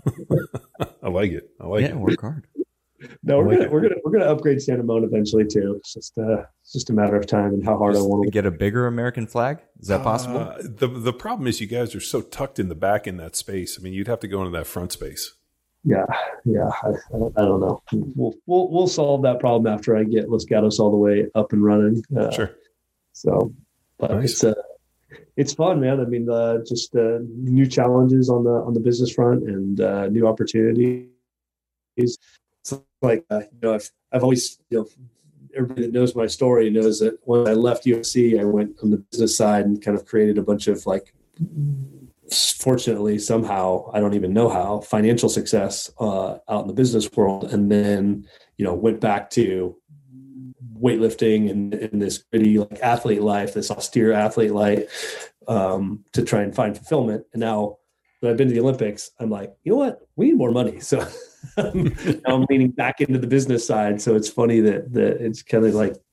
I like it. I like yeah, it. Work hard. No, we're like gonna it. we're gonna we're gonna upgrade San Ramon eventually too. It's just uh it's just a matter of time and how hard just I want to get a bigger American flag. Is that possible? Uh, the the problem is you guys are so tucked in the back in that space. I mean, you'd have to go into that front space. Yeah, yeah. I, I, don't, I don't know. We'll we'll we'll solve that problem after I get Los Gatos all the way up and running. Uh, sure. So, but nice. it's uh, it's fun, man. I mean, uh, just uh, new challenges on the on the business front and uh, new opportunities. It's like uh, you know, I've I've always you know everybody that knows my story knows that when I left U S C, I went on the business side and kind of created a bunch of like, fortunately somehow I don't even know how financial success uh, out in the business world, and then you know went back to weightlifting and in this gritty like athlete life, this austere athlete life, um, to try and find fulfillment. And now that I've been to the Olympics, I'm like, you know what? We need more money. So now I'm leaning back into the business side. So it's funny that, that it's kind of like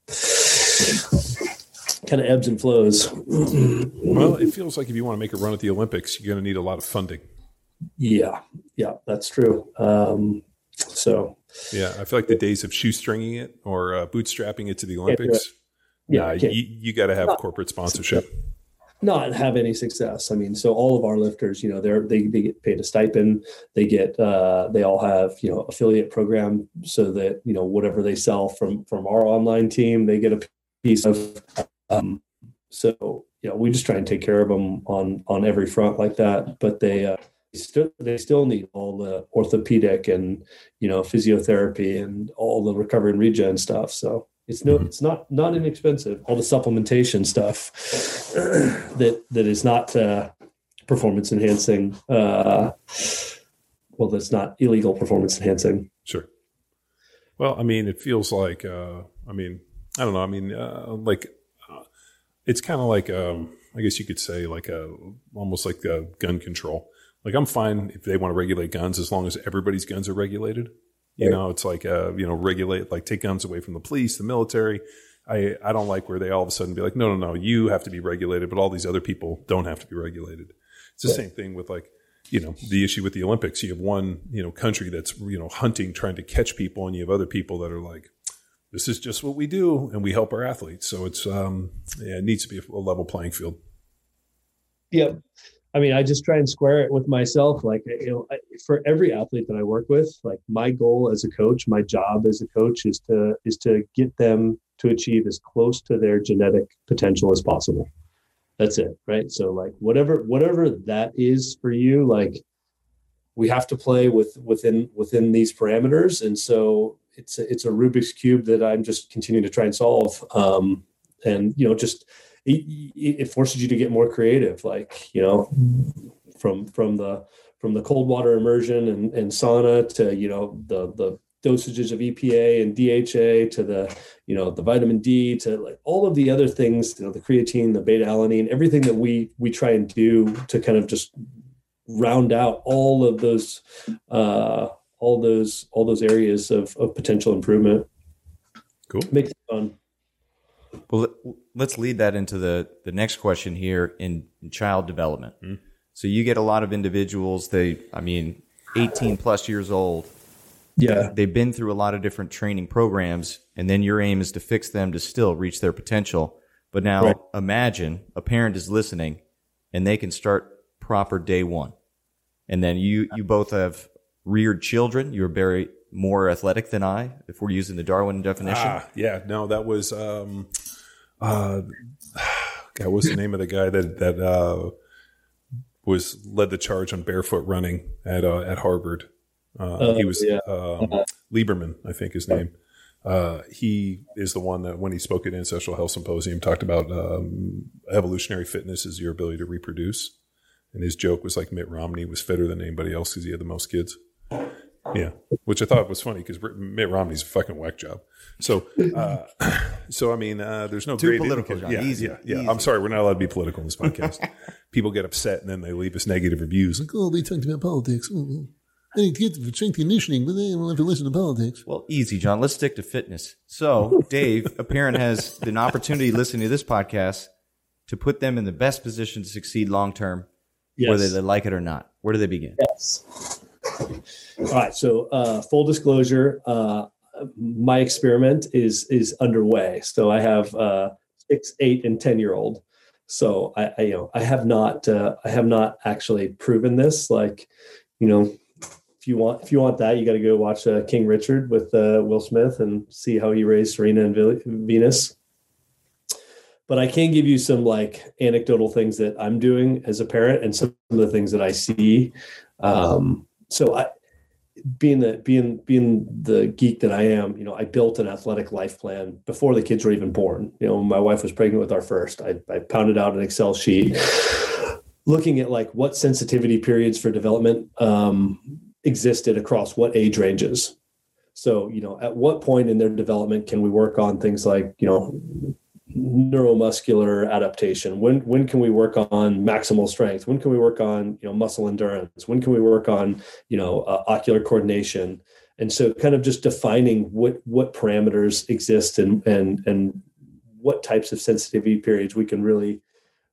kind of ebbs and flows. Well, it feels like if you want to make a run at the Olympics, you're going to need a lot of funding. Yeah. Yeah, that's true. Um, so, yeah, I feel like the days of shoestringing it or uh, bootstrapping it to the Olympics, yeah, nah, you, you got to have corporate sponsorship. not have any success. I mean, so all of our lifters, you know, they're, they, they get paid a stipend. They get, uh, they all have, you know, affiliate program so that, you know, whatever they sell from, from our online team, they get a piece of, um, so, you know, we just try and take care of them on, on every front like that, but they, uh, still, they still need all the orthopedic and, you know, physiotherapy and all the recovery and regen stuff. So it's no, it's not, not inexpensive. All the supplementation stuff that, that is not uh, performance enhancing. Uh, well, that's not illegal performance enhancing. Sure. Well, I mean, it feels like, uh, I mean, I don't know. I mean, uh, like, uh, it's kind of like, um, I guess you could say like a, almost like a gun control. Like I'm fine if they want to regulate guns as long as everybody's guns are regulated. You know, it's like, uh, you know, regulate, like take guns away from the police, the military. I, I don't like where they all of a sudden be like, no, no, no, you have to be regulated, but all these other people don't have to be regulated. It's the yeah. same thing with like, you know, the issue with the Olympics. You have one, you know, country that's, you know, hunting, trying to catch people, and you have other people that are like, this is just what we do, and we help our athletes. So it's, um, yeah, it needs to be a level playing field. Yeah. I mean, I just try and square it with myself. Like, you know, I, for every athlete that I work with, like my goal as a coach, my job as a coach is to, is to get them to achieve as close to their genetic potential as possible. That's it. Right. So like whatever, whatever that is for you, like we have to play with within, within these parameters. And so it's a, it's a Rubik's Cube that I'm just continuing to try and solve. Um, and, you know, just, It, it forces you to get more creative, like, you know, from, from the, from the cold water immersion and, and sauna to, you know, the, the dosages of E P A and D H A to the, you know, the vitamin D to like all of the other things, you know, the creatine, the beta alanine, everything that we, we try and do to kind of just round out all of those, uh, all those, all those areas of, of potential improvement. Cool. Makes it fun. Well, let's lead that into the, the next question here in, in child development. Mm-hmm. So you get a lot of individuals, they, I mean, eighteen plus years old. Yeah. They've been through a lot of different training programs, and then your aim is to fix them to still reach their potential. But now right. imagine a parent is listening and they can start proper day one. And then you, you both have reared children. You're very more athletic than I, if we're using the Darwin definition. Ah, yeah, no, that was, um, uh, God, what's the name of the guy that, that, uh, was led the charge on barefoot running at, uh, at Harvard. Uh, uh he was, yeah. um, Lieberman, I think his name. Uh, he is the one that when he spoke at Ancestral Health Symposium talked about, um, evolutionary fitness is your ability to reproduce. And his joke was like Mitt Romney was fitter than anybody else because he had the most kids. Yeah, which I thought was funny because Mitt Romney's a fucking whack job. So, uh, so I mean, uh, there's no Too great political, John. Yeah, Easy, yeah, yeah. easy. I'm sorry, we're not allowed to be political in this podcast. People get upset and then they leave us negative reviews. Like, oh, they talked about politics. Oh, I need to get the strength conditioning, but they don't have to listen to politics. Well, easy, John. Let's stick to fitness. So, Dave, a parent has an opportunity listening to this podcast to put them in the best position to succeed long term, yes. whether they like it or not. Where do they begin? Yes. All right. So, uh, full disclosure, uh, my experiment is is underway. So, I have uh, six, eight, and ten year old. So, I, I you know I have not uh, I have not actually proven this. Like, you know, if you want if you want that, you got to go watch uh, King Richard with uh, Will Smith and see how he raised Serena and Venus. But I can give you some like anecdotal things that I'm doing as a parent and some of the things that I see. Um, so I, being the, being, being the geek that I am, you know, I built an athletic life plan before the kids were even born. You know, when my wife was pregnant with our first, I, I pounded out an Excel sheet looking at like what sensitivity periods for development, um, existed across what age ranges. So, you know, at what point in their development can we work on things like, you know, neuromuscular adaptation? When when can we work on maximal strength? When can we work on, you know, muscle endurance? When can we work on, you know, uh, ocular coordination? And so kind of just defining what what parameters exist and and and what types of sensitivity periods we can really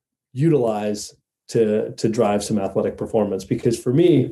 utilize to to drive some athletic performance. Because for me,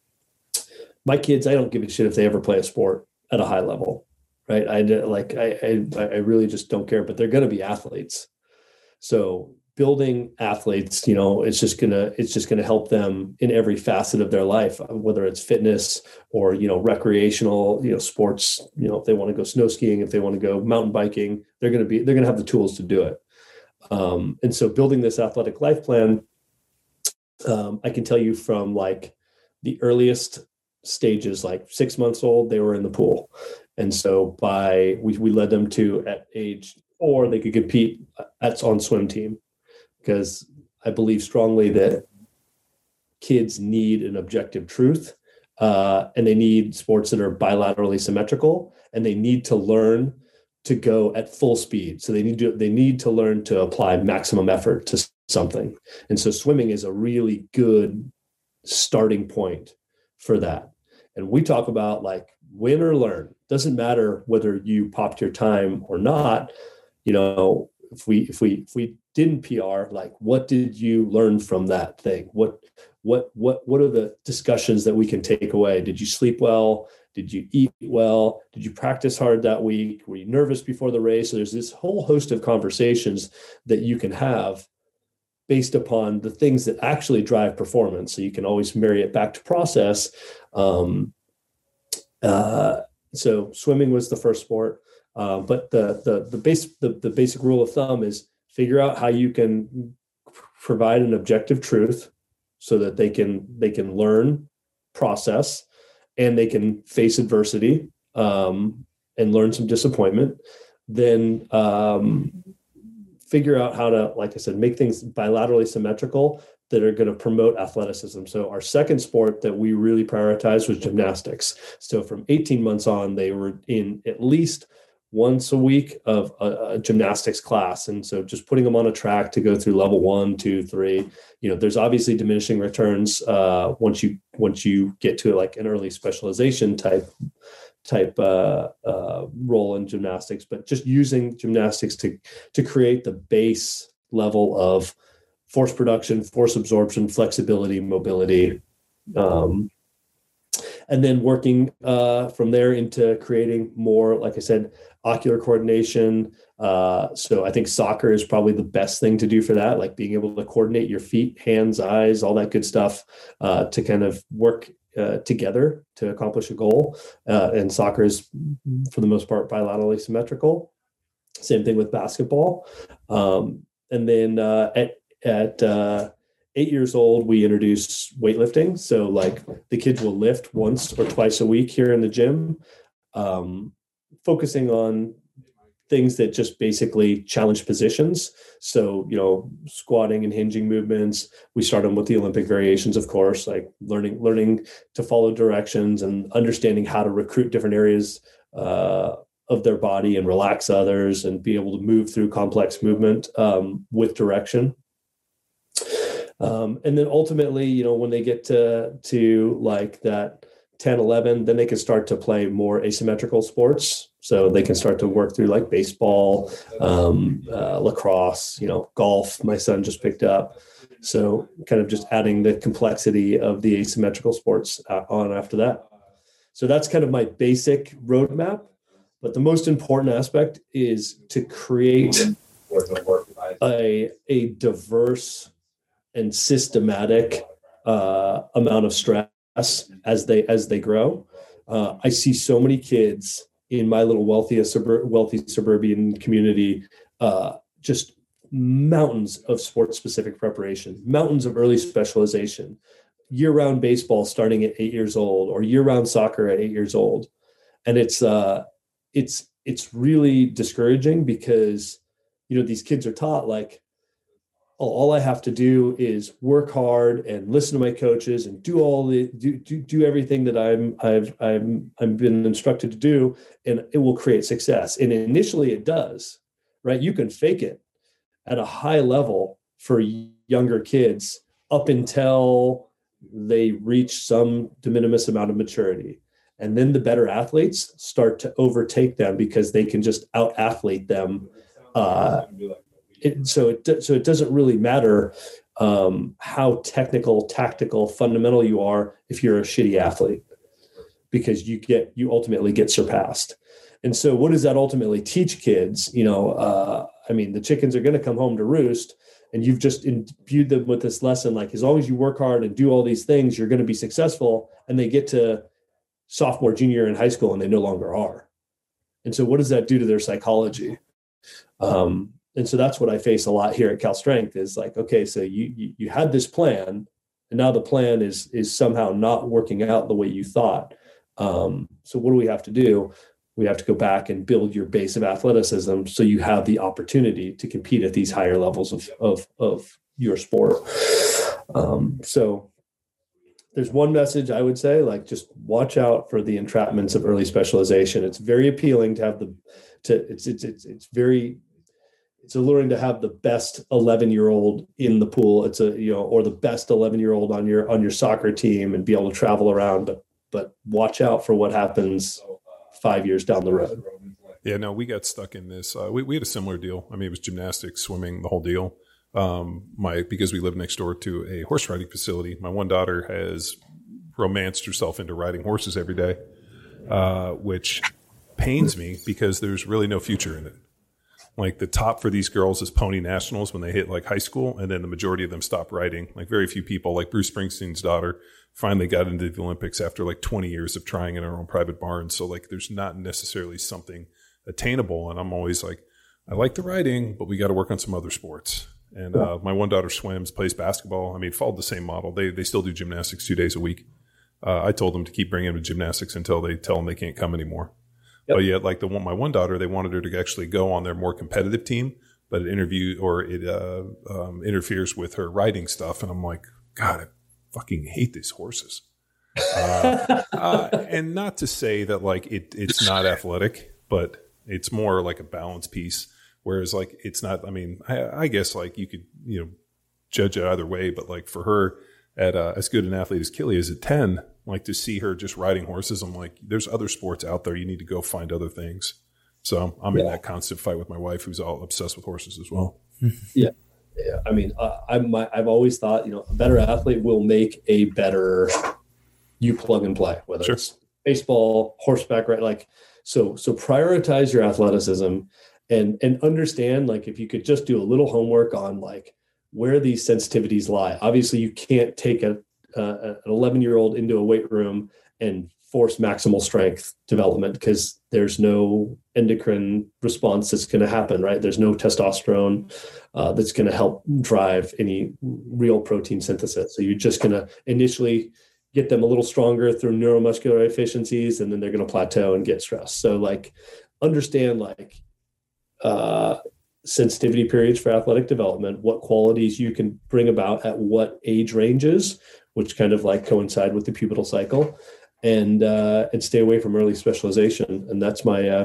my kids, I don't give a shit if they ever play a sport at a high level. Right. I like, I, I, I really just don't care, but they're going to be athletes. So building athletes, you know, it's just gonna it's just gonna help them in every facet of their life, whether it's fitness or, you know, recreational, you know, sports. You know, if they want to go snow skiing, if they want to go mountain biking, they're gonna be they're gonna have the tools to do it. Um, and so, building this athletic life plan, um, I can tell you from like the earliest stages, like six months old, they were in the pool, and so by we we led them to at age four they could compete at on swim team. Because I believe strongly that kids need an objective truth, uh, and they need sports that are bilaterally symmetrical, and they need to learn to go at full speed. So they need to they need to learn to apply maximum effort to something. And so swimming is a really good starting point for that. And we talk about like win or learn. Doesn't matter whether you popped your time or not. You know, if we if we if we didn't P R, like what did you learn from that thing? What what what what are the discussions that we can take away? Did you sleep well? Did you eat well? Did you practice hard that week? Were you nervous before the race? So there's this whole host of conversations that you can have based upon the things that actually drive performance. So you can always marry it back to process. Um, uh, so swimming was the first sport, uh, but the the the base the, the basic rule of thumb is figure out how you can provide an objective truth so that they can they can learn, process, and they can face adversity um, and learn some disappointment. Then um, figure out how to, like I said, make things bilaterally symmetrical that are going to promote athleticism. So our second sport that we really prioritized was gymnastics. So from eighteen months on, they were in at least once a week of a, a gymnastics class. And so just putting them on a track to go through level one, two, three, you know, there's obviously diminishing returns uh, once you, once you get to like an early specialization type, type uh, uh, role in gymnastics, but just using gymnastics to, to create the base level of force production, force absorption, flexibility, mobility, um, and then working uh, from there into creating more, like I said, ocular coordination. Uh, so I think soccer is probably the best thing to do for that, like being able to coordinate your feet, hands, eyes, all that good stuff uh, to kind of work uh, together to accomplish a goal. Uh, and soccer is, for the most part, bilaterally symmetrical. Same thing with basketball. Um, and then uh, at, at uh, eight years old, we introduced weightlifting. So like the kids will lift once or twice a week here in the gym, um, focusing on things that just basically challenge positions. So, you know, squatting and hinging movements. We start them with the Olympic variations, of course, like learning, learning to follow directions and understanding how to recruit different areas uh, of their body and relax others and be able to move through complex movement um, with direction. Um, and then ultimately, you know, when they get to, to like that ten, eleven, then they can start to play more asymmetrical sports. So they can start to work through like baseball, um, uh, lacrosse, you know, golf, my son just picked up. So kind of just adding the complexity of the asymmetrical sports uh, on after that. So that's kind of my basic roadmap. But the most important aspect is to create a, a diverse and systematic uh, amount of stress as they as they grow. Uh, I see so many kids in my little wealthy suburb, wealthy suburban community, uh, just mountains of sports-specific preparation, mountains of early specialization, year-round baseball starting at eight years old, or year-round soccer at eight years old, and it's uh, it's it's really discouraging because you know these kids are taught like, all I have to do is work hard and listen to my coaches and do all the do do, do everything that I'm I've I'm I've been instructed to do, and it will create success. And initially, it does, right? You can fake it at a high level for younger kids up until they reach some de minimis amount of maturity, and then the better athletes start to overtake them because they can just out athlete them. Uh, It, so it so it doesn't really matter um, how technical, tactical, fundamental you are if you're a shitty athlete, because you get you ultimately get surpassed. And so, what does that ultimately teach kids? You know, uh, I mean, the chickens are going to come home to roost, and you've just imbued them with this lesson, like as long as you work hard and do all these things, you're going to be successful. And they get to sophomore, junior in high school, and they no longer are. And so what does that do to their psychology? Um, and so that's what I face a lot here at Cal Strength is like, okay, so you, you, you had this plan, and now the plan is, is somehow not working out the way you thought. Um, so what do we have to do? We have to go back and build your base of athleticism so you have the opportunity to compete at these higher levels of, of, of your sport. Um, so there's one message I would say, like, just watch out for the entrapments of early specialization. It's very appealing to have the, to it's, it's, it's, it's very, it's alluring to have the best eleven year old in the pool. It's a, you know, or the best eleven year old on your, on your soccer team and be able to travel around, but, but watch out for what happens five years down the road. Yeah, no, we got stuck in this. Uh, we, we had a similar deal. I mean, it was gymnastics, swimming, the whole deal. Um, my, because we live next door to a horse riding facility, my one daughter has romanced herself into riding horses every day, uh, which pains me because there's really no future in it. Like the top for these girls is pony nationals when they hit like high school. And then the majority of them stop riding. Like very few people, like Bruce Springsteen's daughter finally got into the Olympics after like twenty years of trying in her own private barn. So like, there's not necessarily something attainable. And I'm always like, I like the riding, but we got to work on some other sports. And uh, my one daughter swims, plays basketball. I mean, followed the same model. They they still do gymnastics two days a week. Uh, I told them to keep bringing them to gymnastics until they tell them they can't come anymore. Yep. But yet, like the one, my one daughter, they wanted her to actually go on their more competitive team, but it interview or it uh, um, interferes with her riding stuff. And I'm like, God, I fucking hate these horses. Uh, uh, and not to say that like it it's not athletic, but it's more like a balance piece. Whereas like, it's not, I mean, I, I guess like you could, you know, judge it either way, but like for her at uh, as good an athlete as Killy is at ten, like to see her just riding horses, I'm like, there's other sports out there. You need to go find other things. So I'm yeah. in that constant fight with my wife, who's all obsessed with horses as well. Yeah. Yeah. I mean, uh, I'm, I've always thought, you know, a better athlete will make a better, you plug and play, whether sure. it's baseball, horseback, right? Like, so, so prioritize your athleticism. And and understand, like, if you could just do a little homework on like where these sensitivities lie. Obviously, you can't take a uh, an eleven year old into a weight room and force maximal strength development because there's no endocrine response that's going to happen, right? There's no testosterone uh, that's going to help drive any real protein synthesis. So you're just going to initially get them a little stronger through neuromuscular efficiencies, and then they're going to plateau and get stressed. So like understand like Uh, sensitivity periods for athletic development, what qualities you can bring about at what age ranges, which kind of like coincide with the pubertal cycle, and uh, and stay away from early specialization. And that's my uh,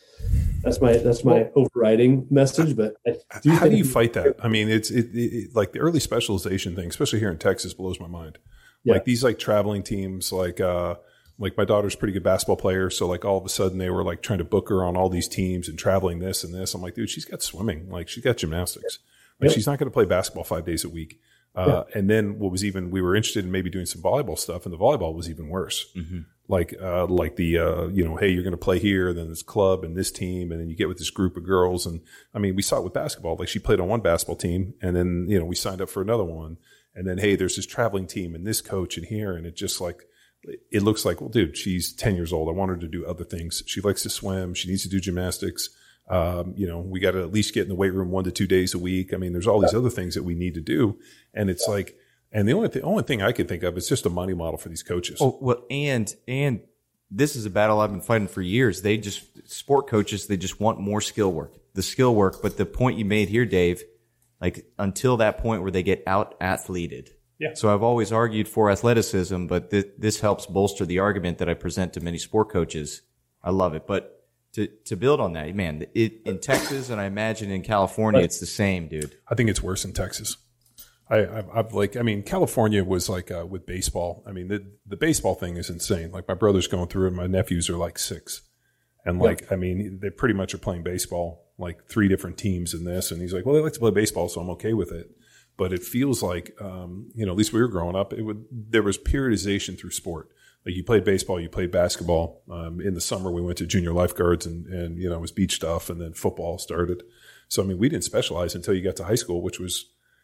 that's my that's my well, overriding message. But I do how do you fight that? I mean, it's it, it like the early specialization thing, especially here in Texas, blows my mind. Yeah. Like these like traveling teams, like. Uh, Like my daughter's a pretty good basketball player. So like all of a sudden they were like trying to book her on all these teams and traveling this and this. I'm like, dude, she's got swimming. Like she's got gymnastics. Like yeah. she's not going to play basketball five days a week. Uh, yeah. And then what was even, we were interested in maybe doing some volleyball stuff, and the volleyball was even worse. Mm-hmm. Like, uh, like the, uh, you know, hey, you're going to play here, then this club and this team. And then you get with this group of girls. And I mean, we saw it with basketball. Like she played on one basketball team, and then, you know, we signed up for another one. And then, hey, there's this traveling team and this coach in here. And it just like, it looks like, well, dude, she's ten years old. I want her to do other things. She likes to swim. She needs to do gymnastics. Um, you know, we got to at least get in the weight room one to two days a week. I mean, there's all these other things that we need to do. And it's like, and the only, th- only thing I can think of is just a money model for these coaches. Oh, well, and, and this is a battle I've been fighting for years. They just, sport coaches, they just want more skill work, the skill work. But the point you made here, Dave, like until that point where they get out athleted. Yeah. So I've always argued for athleticism, but th- this helps bolster the argument that I present to many sport coaches. I love it. But to to build on that, man, it, in Texas and I imagine in California, it's the same, dude. I think it's worse in Texas. I, I've, I've like, I mean, California was like uh, with baseball. I mean, the the baseball thing is insane. Like my brother's going through it. My nephews are like six. And like, yeah. I mean, they pretty much are playing baseball, like three different teams in this. And he's like, well, they like to play baseball, so I'm okay with it. But it feels like, um, you know, at least we were growing up, it would, there was periodization through sport. Like you played baseball, you played basketball. Um, in the summer, we went to junior lifeguards and, and, you know, it was beach stuff, and then football started. So, I mean, we didn't specialize until you got to high school, which was,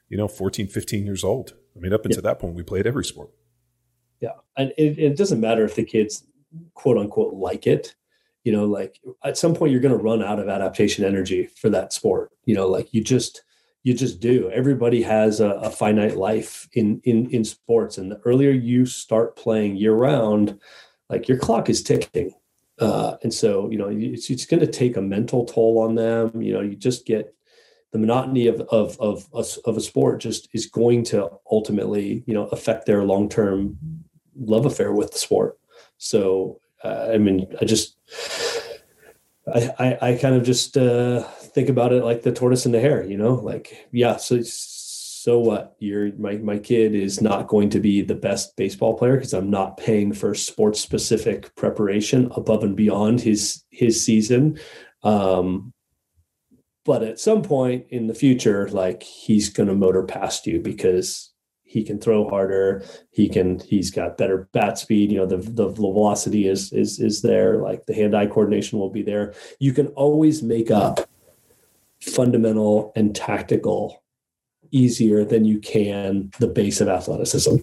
you know, fourteen, fifteen years old. I mean, up until yeah. that point, we played every sport. Yeah. And it, it doesn't matter if the kids, quote unquote, like it. You know, like at some point you're going to run out of adaptation energy for that sport. You know, like you just, you just do. Everybody has a, a finite life in, in, in sports. And the earlier you start playing year round, like your clock is ticking. Uh, and so, you know, it's, it's going to take a mental toll on them. You know, you just get the monotony of, of, of, of a sport just is going to ultimately, you know, affect their long-term love affair with the sport. So, uh, I mean, I just, I, I, I kind of just uh, think about it like the tortoise and the hare, you know, like, yeah. So, so what? You're my, my kid is not going to be the best baseball player because I'm not paying for sports specific preparation above and beyond his, his season. Um, but at some point in the future, like he's going to motor past you because he can throw harder. He can, he's got better bat speed. You know, the, the velocity is, is, is there. Like the hand-eye coordination will be there. You can always make up fundamental and tactical easier than you can the base of athleticism.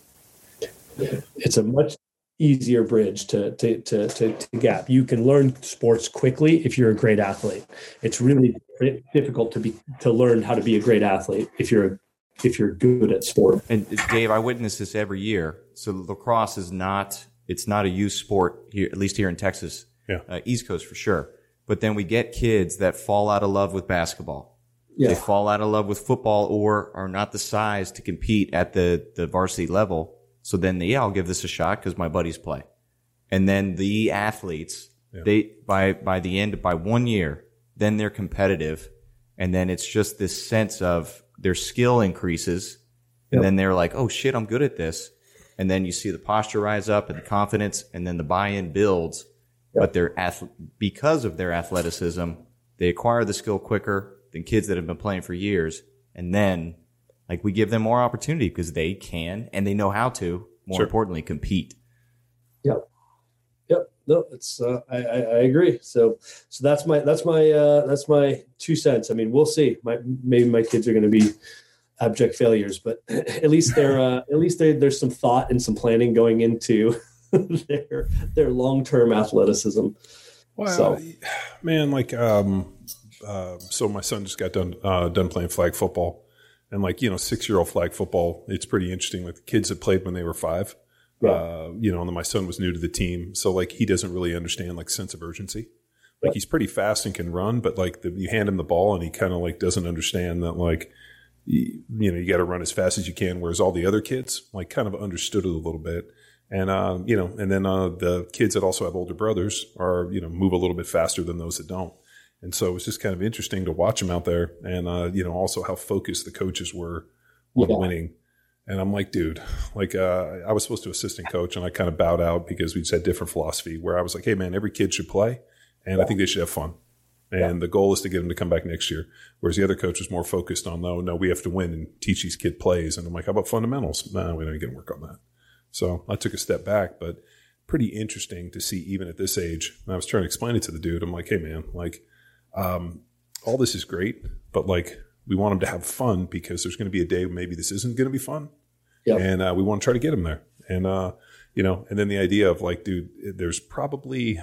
It's a much easier bridge to, to, to, to, to gap. You can learn sports quickly if you're a great athlete. It's really difficult to be, to learn how to be a great athlete if you're a if you're good at sport. And Dave, I witness this every year. So lacrosse is not, it's not a youth sport here, at least here in Texas, yeah. uh, East Coast for sure. But then we get kids that fall out of love with basketball. Yeah. They fall out of love with football or are not the size to compete at the, the varsity level. So then they, yeah, I'll give this a shot because my buddies play. And then the athletes, yeah. they, by, by the end, by one year, then they're competitive. And then it's just this sense of, their skill increases, and yep. then they're like, oh shit, I'm good at this. And then you see the posture rise up and the confidence, and then the buy-in builds. Yep. But they're ath- because of their athleticism, they acquire the skill quicker than kids that have been playing for years. And then, like, we give them more opportunity because they can and they know how to, more sure. importantly, compete. Yep. Yep. No, it's, uh, I, I, I agree. So, so that's my, that's my, uh, that's my two cents. I mean, we'll see. My, maybe my kids are going to be abject failures, but at least they're, uh, at least they, there's some thought and some planning going into their, their long-term athleticism. Well, so. man, like, um, uh, so my son just got done, uh, done playing flag football, and like, you know, six-year-old flag football, it's pretty interesting. Like the kids that played when they were five. Yeah. Uh, you know, and then my son was new to the team. So like, he doesn't really understand like sense of urgency. Like right. he's pretty fast and can run, but like the, you hand him the ball and he kind of like doesn't understand that like, you, you know, you got to run as fast as you can. Whereas all the other kids like kind of understood it a little bit. And, uh, you know, and then, uh, the kids that also have older brothers are, you know, move a little bit faster than those that don't. And so it's just kind of interesting to watch them out there and, uh, you know, also how focused the coaches were on yeah. winning. And I'm like, dude, like, uh, I was supposed to assistant coach and I kind of bowed out because we just had different philosophy where I was like, hey man, every kid should play and yeah. I think they should have fun. And yeah. the goal is to get them to come back next year. Whereas the other coach was more focused on, no, no, we have to win and teach these kid plays. And I'm like, how about fundamentals? No, we don't get to work on that. So I took a step back, but pretty interesting to see even at this age. And I was trying to explain it to the dude. I'm like, hey man, like, um, all this is great, but like, we want them to have fun because there's going to be a day maybe this isn't going to be fun. Yep. And uh, we want to try to get them there. And, uh, you know, and then the idea of like, dude, there's probably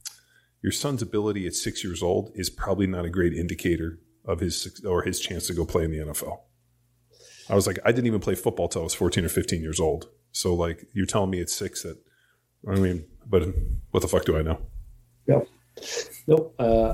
your son's ability at six years old is probably not a great indicator of his or his chance to go play in the N F L. I was like, I didn't even play football till I was fourteen or fifteen years old. So like, you're telling me at six that, I mean, but what the fuck do I know? Yeah. Nope. Uh,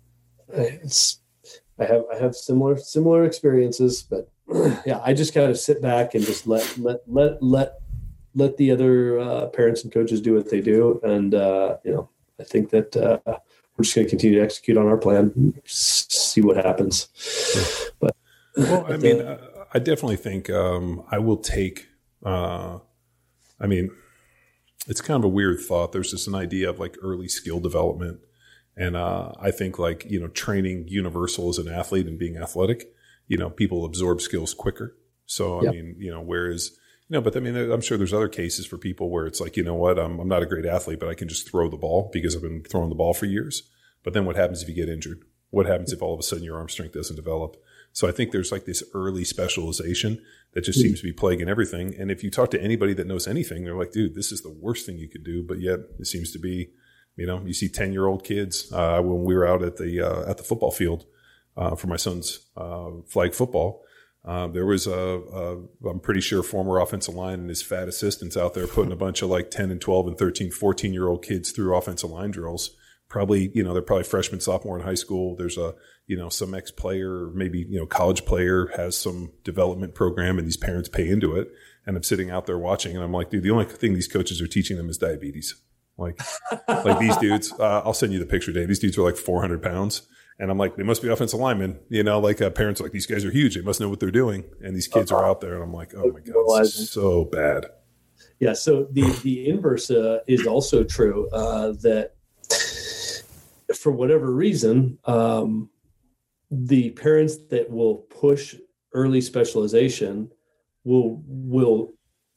it's, I have I have similar similar experiences, but yeah, I just kind of sit back and just let let let let let the other uh, parents and coaches do what they do, and uh, you know, I think that uh, we're just going to continue to execute on our plan, see what happens. But well, I mean, uh, I definitely think um, I will take. Uh, I mean, it's kind of a weird thought. There's just an idea of like early skill development. And uh, I think like, you know, training universal as an athlete and being athletic, you know, people absorb skills quicker. So, I yep. mean, you know, whereas, you know, but I mean, I'm sure there's other cases for people where it's like, you know what, I'm, I'm not a great athlete, but I can just throw the ball because I've been throwing the ball for years. But then what happens if you get injured? What happens if all of a sudden your arm strength doesn't develop? So I think there's like this early specialization that just seems to be plaguing everything. And if you talk to anybody that knows anything, they're like, dude, this is the worst thing you could do. But yet it seems to be, you know, you see ten year old kids, uh, when we were out at the, uh, at the football field, uh, for my son's, uh, flag football. Uh, there was a, a, I'm pretty sure former offensive line and his fat assistants out there putting a bunch of like ten and twelve and thirteen, fourteen year old kids through offensive line drills. Probably, you know, they're probably freshman, sophomore in high school. There's a, you know, some ex player, maybe, you know, college player has some development program and these parents pay into it. And I'm sitting out there watching and I'm like, dude, the only thing these coaches are teaching them is diabetes. Like, like these dudes, uh, I'll send you the picture, Dave. These dudes are like four hundred pounds. And I'm like, they must be offensive linemen, you know, like uh, parents are like, these guys are huge. They must know what they're doing. And these kids are out there. And I'm like, oh my God, this is so bad. Yeah. So the, the inverse uh, is also true, uh, that for whatever reason, um, the parents that will push early specialization will, will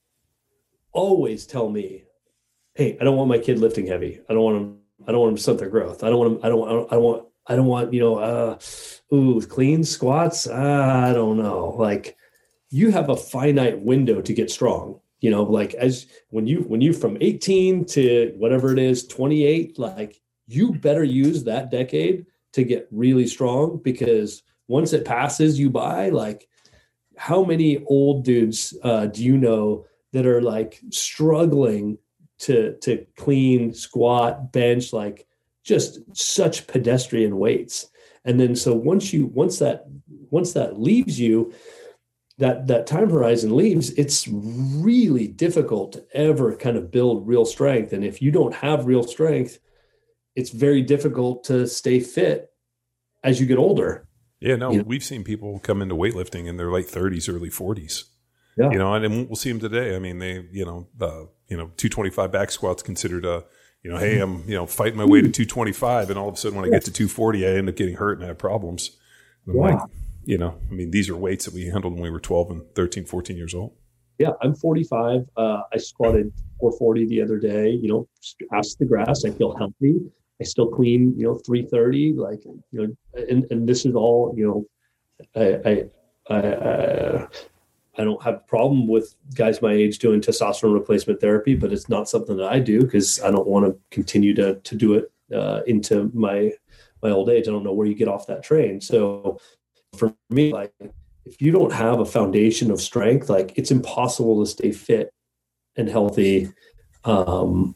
always tell me, hey, I don't want my kid lifting heavy. I don't want them, I don't want them to stunt their growth. I don't want them, I don't, I don't, I don't want, I don't want, you know, uh, ooh, clean squats. Uh, I don't know. Like you have a finite window to get strong, you know, like as when you, when you from eighteen to whatever it is, twenty-eight, like you better use that decade to get really strong, because once it passes you by, like how many old dudes uh, do you know that are like struggling to, to clean, squat, bench, like just such pedestrian weights. And then, so once you, once that, once that leaves you, that, that time horizon leaves, it's really difficult to ever kind of build real strength. And if you don't have real strength, it's very difficult to stay fit as you get older. Yeah, no, you know? We've seen people come into weightlifting in their late thirties, early forties. Yeah. You know, and we'll see them today. I mean, they, you know, uh, you know, two twenty-five back squats considered a, you know, hey, I'm, you know, fighting my way to two twenty-five. And all of a sudden when I get to two forty, I end up getting hurt and I have problems. And I'm yeah. like, you know, I mean, these are weights that we handled when we were twelve and thirteen, fourteen years old. Yeah. I'm forty-five. Uh, I squatted four forty the other day, you know, ass to the grass. I feel healthy. I still clean, you know, three thirty, like, you know, and, and this is all, you know, I, I, I, uh, I don't have a problem with guys my age doing testosterone replacement therapy, but it's not something that I do because I don't want to continue to to do it uh, into my my old age. I don't know where you get off that train. So for me, like if you don't have a foundation of strength, like it's impossible to stay fit and healthy. Um,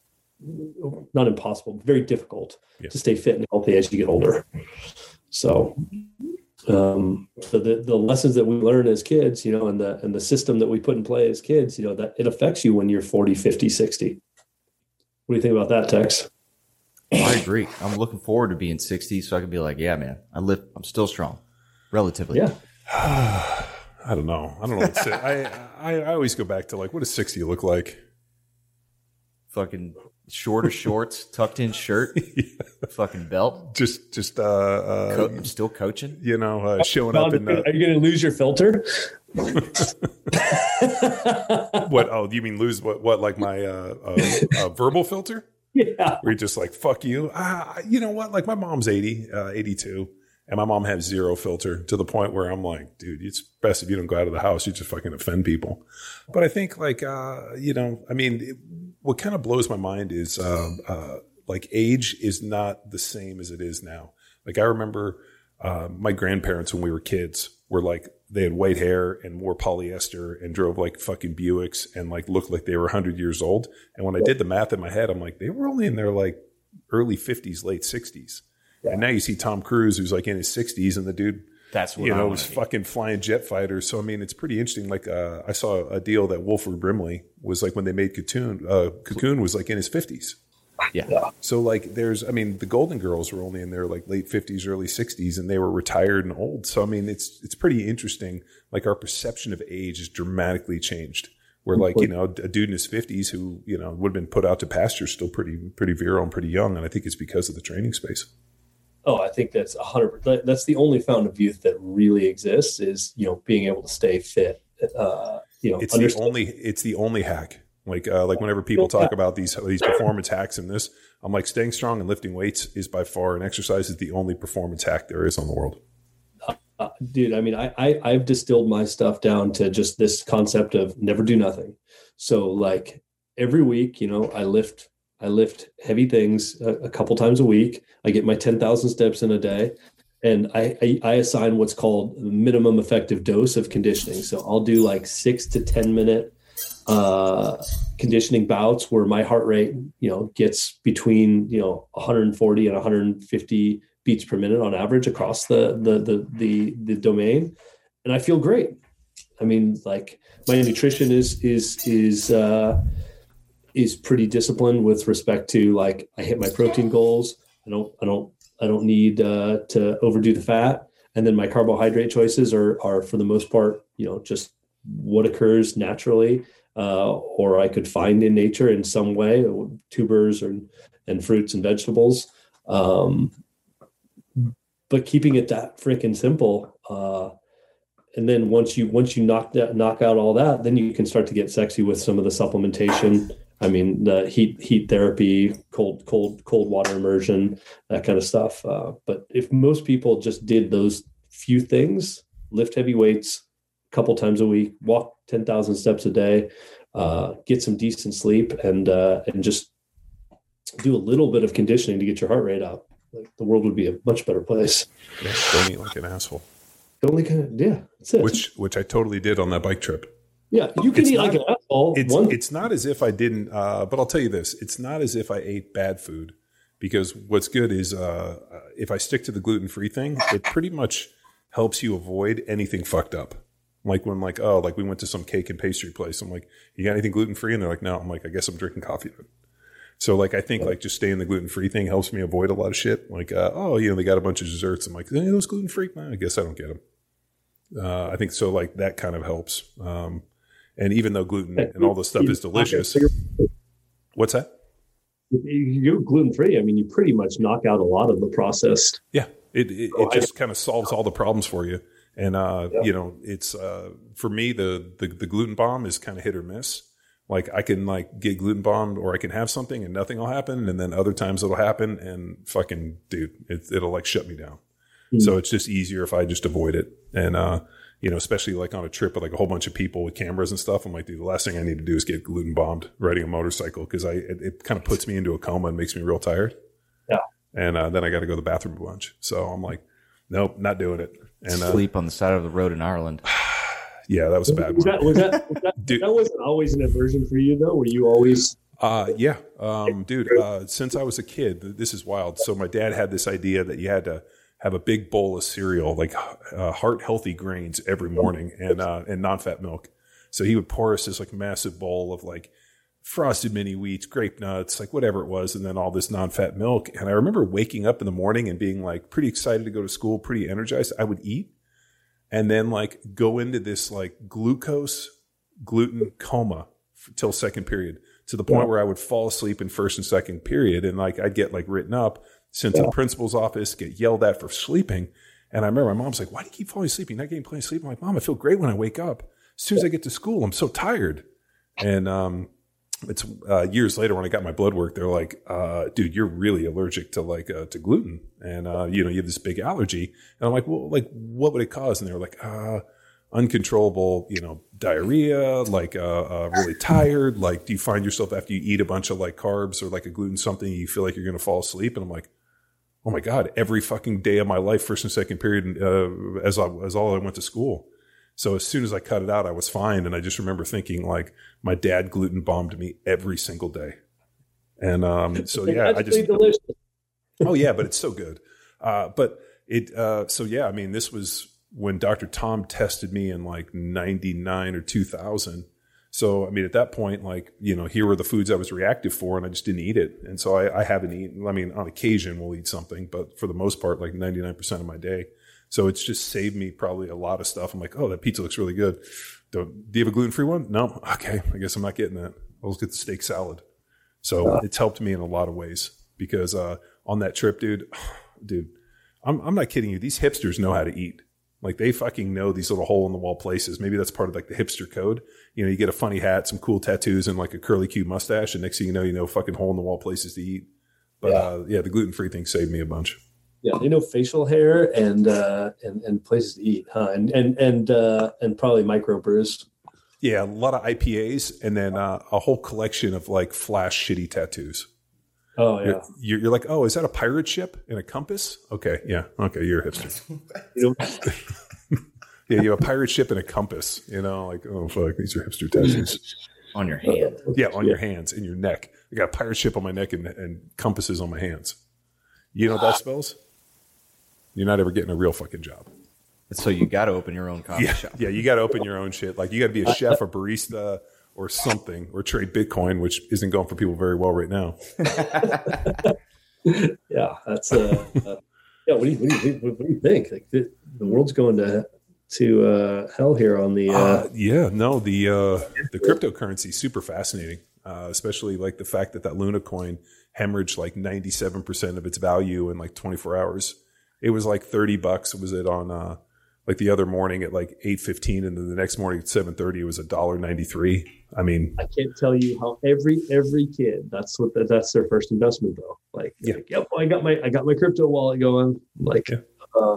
not impossible, very difficult yeah. to stay fit and healthy as you get older. So, um, so the, the lessons that we learn as kids, you know, and the, and the system that we put in play as kids, you know, that it affects you when you're forty, fifty, sixty. What do you think about that, Tex? I agree. I'm looking forward to being sixty so I can be like, yeah, man, I live, I'm still strong relatively. Yeah. I don't know. I don't know. What I, I, I always go back to like, what does sixty look like? Fucking shorter shorts, tucked in shirt, yeah. fucking belt. Just, just, uh, uh Co- I'm still coaching. You know, uh, showing up in. Uh, Are you going to lose your filter? What? Oh, you mean lose what? What? Like my uh, uh, uh, verbal filter? Yeah. Where you're just like, fuck you. Ah, you know what? Like my mom's eighty, uh, eighty-two. And my mom has zero filter to the point where I'm like, dude, it's best if you don't go out of the house. You just fucking offend people. But I think like, uh, you know, I mean, it, what kind of blows my mind is uh, uh, like age is not the same as it is now. Like I remember uh, my grandparents when we were kids were like, they had white hair and wore polyester and drove like fucking Buicks and like looked like they were one hundred years old. And when I did the math in my head, I'm like, they were only in their like early fifties, late sixties. Yeah. And now you see Tom Cruise, who's like in his sixties, and the dude, that's what you I know, was fucking flying jet fighters. So I mean, it's pretty interesting. Like uh, I saw a deal that Wilford Brimley was like when they made Cocoon. Uh, Cocoon was like in his fifties. Yeah. yeah. So like, there's, I mean, the Golden Girls were only in their like late fifties, early sixties, and they were retired and old. So I mean, it's it's pretty interesting. Like our perception of age has dramatically changed. Where like, you know, a dude in his fifties who, you know, would have been put out to pasture is still pretty pretty virile and pretty young, and I think it's because of the training space. Oh, I think that's a hundred. That's the only fountain of youth that really exists is, you know, being able to stay fit. Uh, you know, it's the only, it's the only hack. Like, uh, like whenever people talk about these, these performance hacks and this, I'm like, staying strong and lifting weights is by far an exercise is the only performance hack there is on the world. Uh, dude, I mean, I, I I've distilled my stuff down to just this concept of never do nothing. So like every week, you know, I lift I lift heavy things a, a couple times a week. I get my ten thousand steps in a day, and I, I I assign what's called the minimum effective dose of conditioning. So I'll do like six to ten minute uh, conditioning bouts where my heart rate, you know, gets between you know one hundred forty and one hundred fifty beats per minute on average across the, the the the the domain, and I feel great. I mean, like my nutrition is is is uh, is pretty disciplined with respect to like I hit my protein goals. I don't I don't I don't need uh, to overdo the fat, and then my carbohydrate choices are are for the most part, you know, just what occurs naturally, uh, or I could find in nature in some way, tubers or and fruits and vegetables. Um, But keeping it that freaking simple, uh, and then once you once you knock that knock out all that, then you can start to get sexy with some of the supplementation. I mean, the heat heat therapy, cold cold cold water immersion, that kind of stuff. Uh, but if most people just did those few things, lift heavy weights a couple times a week, walk ten thousand steps a day, uh, get some decent sleep, and uh, and just do a little bit of conditioning to get your heart rate up, like the world would be a much better place. Yeah, don't eat like an asshole. Don't eat, yeah, that's it. Which which I totally did on that bike trip. Yeah, you can It's eat not- like an asshole. It's One, it's not as if I didn't, uh, but I'll tell you this: it's not as if I ate bad food, because what's good is uh, if I stick to the gluten free thing, it pretty much helps you avoid anything fucked up. Like when like oh like we went to some cake and pastry place. I'm like, you got anything gluten free? And they're like, no. I'm like, I guess I'm drinking coffee then. So like I think like just staying the gluten free thing helps me avoid a lot of shit. Like uh, oh you know they got a bunch of desserts. I'm like, hey, those gluten free? Nah, I guess I don't get them. Uh, I think so. Like that kind of helps. Um, and even though gluten and all this stuff is delicious, what's that? if you go gluten free, I mean, you pretty much knock out a lot of the processed. Yeah, it it, it just kind of solves all the problems for you. And uh, Yeah. you know, it's uh, for me the, the the gluten bomb is kind of hit or miss. Like I can like get gluten bombed, or I can have something and nothing will happen, and then other times it'll happen and fucking dude, it, it'll like shut me down. Mm-hmm. So it's just easier if I just avoid it. And uh, you know, especially like on a trip with like a whole bunch of people with cameras and stuff, I'm like, dude, the last thing I need to do is get gluten bombed riding a motorcycle, because I it, it kind of puts me into a coma and makes me real tired. Yeah, and uh, then I got to go to the bathroom a bunch. So I'm like, nope, not doing it. And uh, Sleep on the side of the road in Ireland. yeah, that was a bad was one. that, was that, was that, Dude. that wasn't always an aversion for you though? Were you always? Uh, yeah, um, dude, uh, since I was a kid, this is wild. So my dad had this idea that you had to have a big bowl of cereal, like uh, heart healthy grains every morning, and, uh, and non-fat milk. So he would pour us this like massive bowl of like frosted mini wheats, grape nuts, like whatever it was. And then all this non-fat milk. And I remember waking up in the morning and being like pretty excited to go to school, pretty energized. I would eat and then like go into this like glucose gluten coma f- till second period, to the point Yeah. where I would fall asleep in first and second period. And like, I'd get like written up, sent to the principal's office, get yelled at for sleeping. And I remember my mom's like, why do you keep falling asleep? You're not getting plenty of sleep. I'm like, Mom, I feel great when I wake up. As soon as I get to school, I'm so tired. And, um, it's, uh, years later when I got my blood work, they're like, uh, dude, you're really allergic to like, uh, to gluten. And, uh, you know, you have this big allergy. And I'm like, well, like, what would it cause? And they were like, uh, uncontrollable, you know, diarrhea, like, uh, uh, really tired. Like, do you find yourself after you eat a bunch of like carbs or like a gluten something, you feel like you're going to fall asleep? And I'm like, oh my God, every fucking day of my life, first and second period, uh, as I, as all I went to school. So as soon as I cut it out, I was fine. And I just remember thinking like my dad gluten bombed me every single day. And, um, so yeah, I just, delicious. oh yeah, but it's so good. Uh, but it, uh, so yeah, I mean, this was when Doctor Tom tested me in like ninety-nine or two thousand. So, I mean, at that point, like, you know, here were the foods I was reactive for, and I just didn't eat it. And so I, I haven't eaten, I mean, on occasion we'll eat something, but for the most part, like ninety-nine percent of my day. So it's just saved me probably a lot of stuff. I'm like, oh, that pizza looks really good. Do, do you have a gluten-free one? No. Okay. I guess I'm not getting that. I'll just get the steak salad. So uh, it's helped me in a lot of ways, because, uh, on that trip, dude, dude, I'm, I'm not kidding you. These hipsters know how to eat. Like they fucking know these little hole in the wall places. Maybe that's part of like the hipster code. You know, you get a funny hat, some cool tattoos, and like a curly Q mustache. And next thing you know, you know, fucking hole in the wall places to eat. But, yeah, uh, yeah the gluten-free thing saved me a bunch. Yeah, they know facial hair and uh, and and places to eat, huh? And and and uh, and probably microbrews. Yeah, a lot of I P As, and then uh, a whole collection of like flash shitty tattoos. Oh yeah, you're, you're like, oh, is that a pirate ship and a compass? Okay, yeah, okay, you're a hipster. You know? Yeah, you have a pirate ship and a compass. You know, like, oh fuck, these are hipster tattoos on your hand. Uh, yeah, on yeah. your hands and your neck. I got a pirate ship on my neck and, and compasses on my hands. You know what that spells? You're not ever getting a real fucking job. So you got to open your own coffee yeah, shop. Yeah, you got to open your own shit. Like you got to be a chef, a barista, or something, or trade Bitcoin, which isn't going for people very well right now. yeah, that's uh, uh yeah. What do you what do you, what do you think? Like the, the world's going to to uh, hell here on the. Uh, uh, yeah, no, the uh, the cryptocurrency is super fascinating, uh, especially like the fact that that Luna coin hemorrhaged like ninety-seven percent of its value in like twenty-four hours. It was like thirty bucks. Was it on uh, like the other morning at like eight fifteen, and then the next morning at seven thirty, it was a dollar ninety-three. I mean, I can't tell you how every every kid that's what the, that's their first investment though. Like, yeah, like, yep, I got my I got my crypto wallet going. Like, yeah.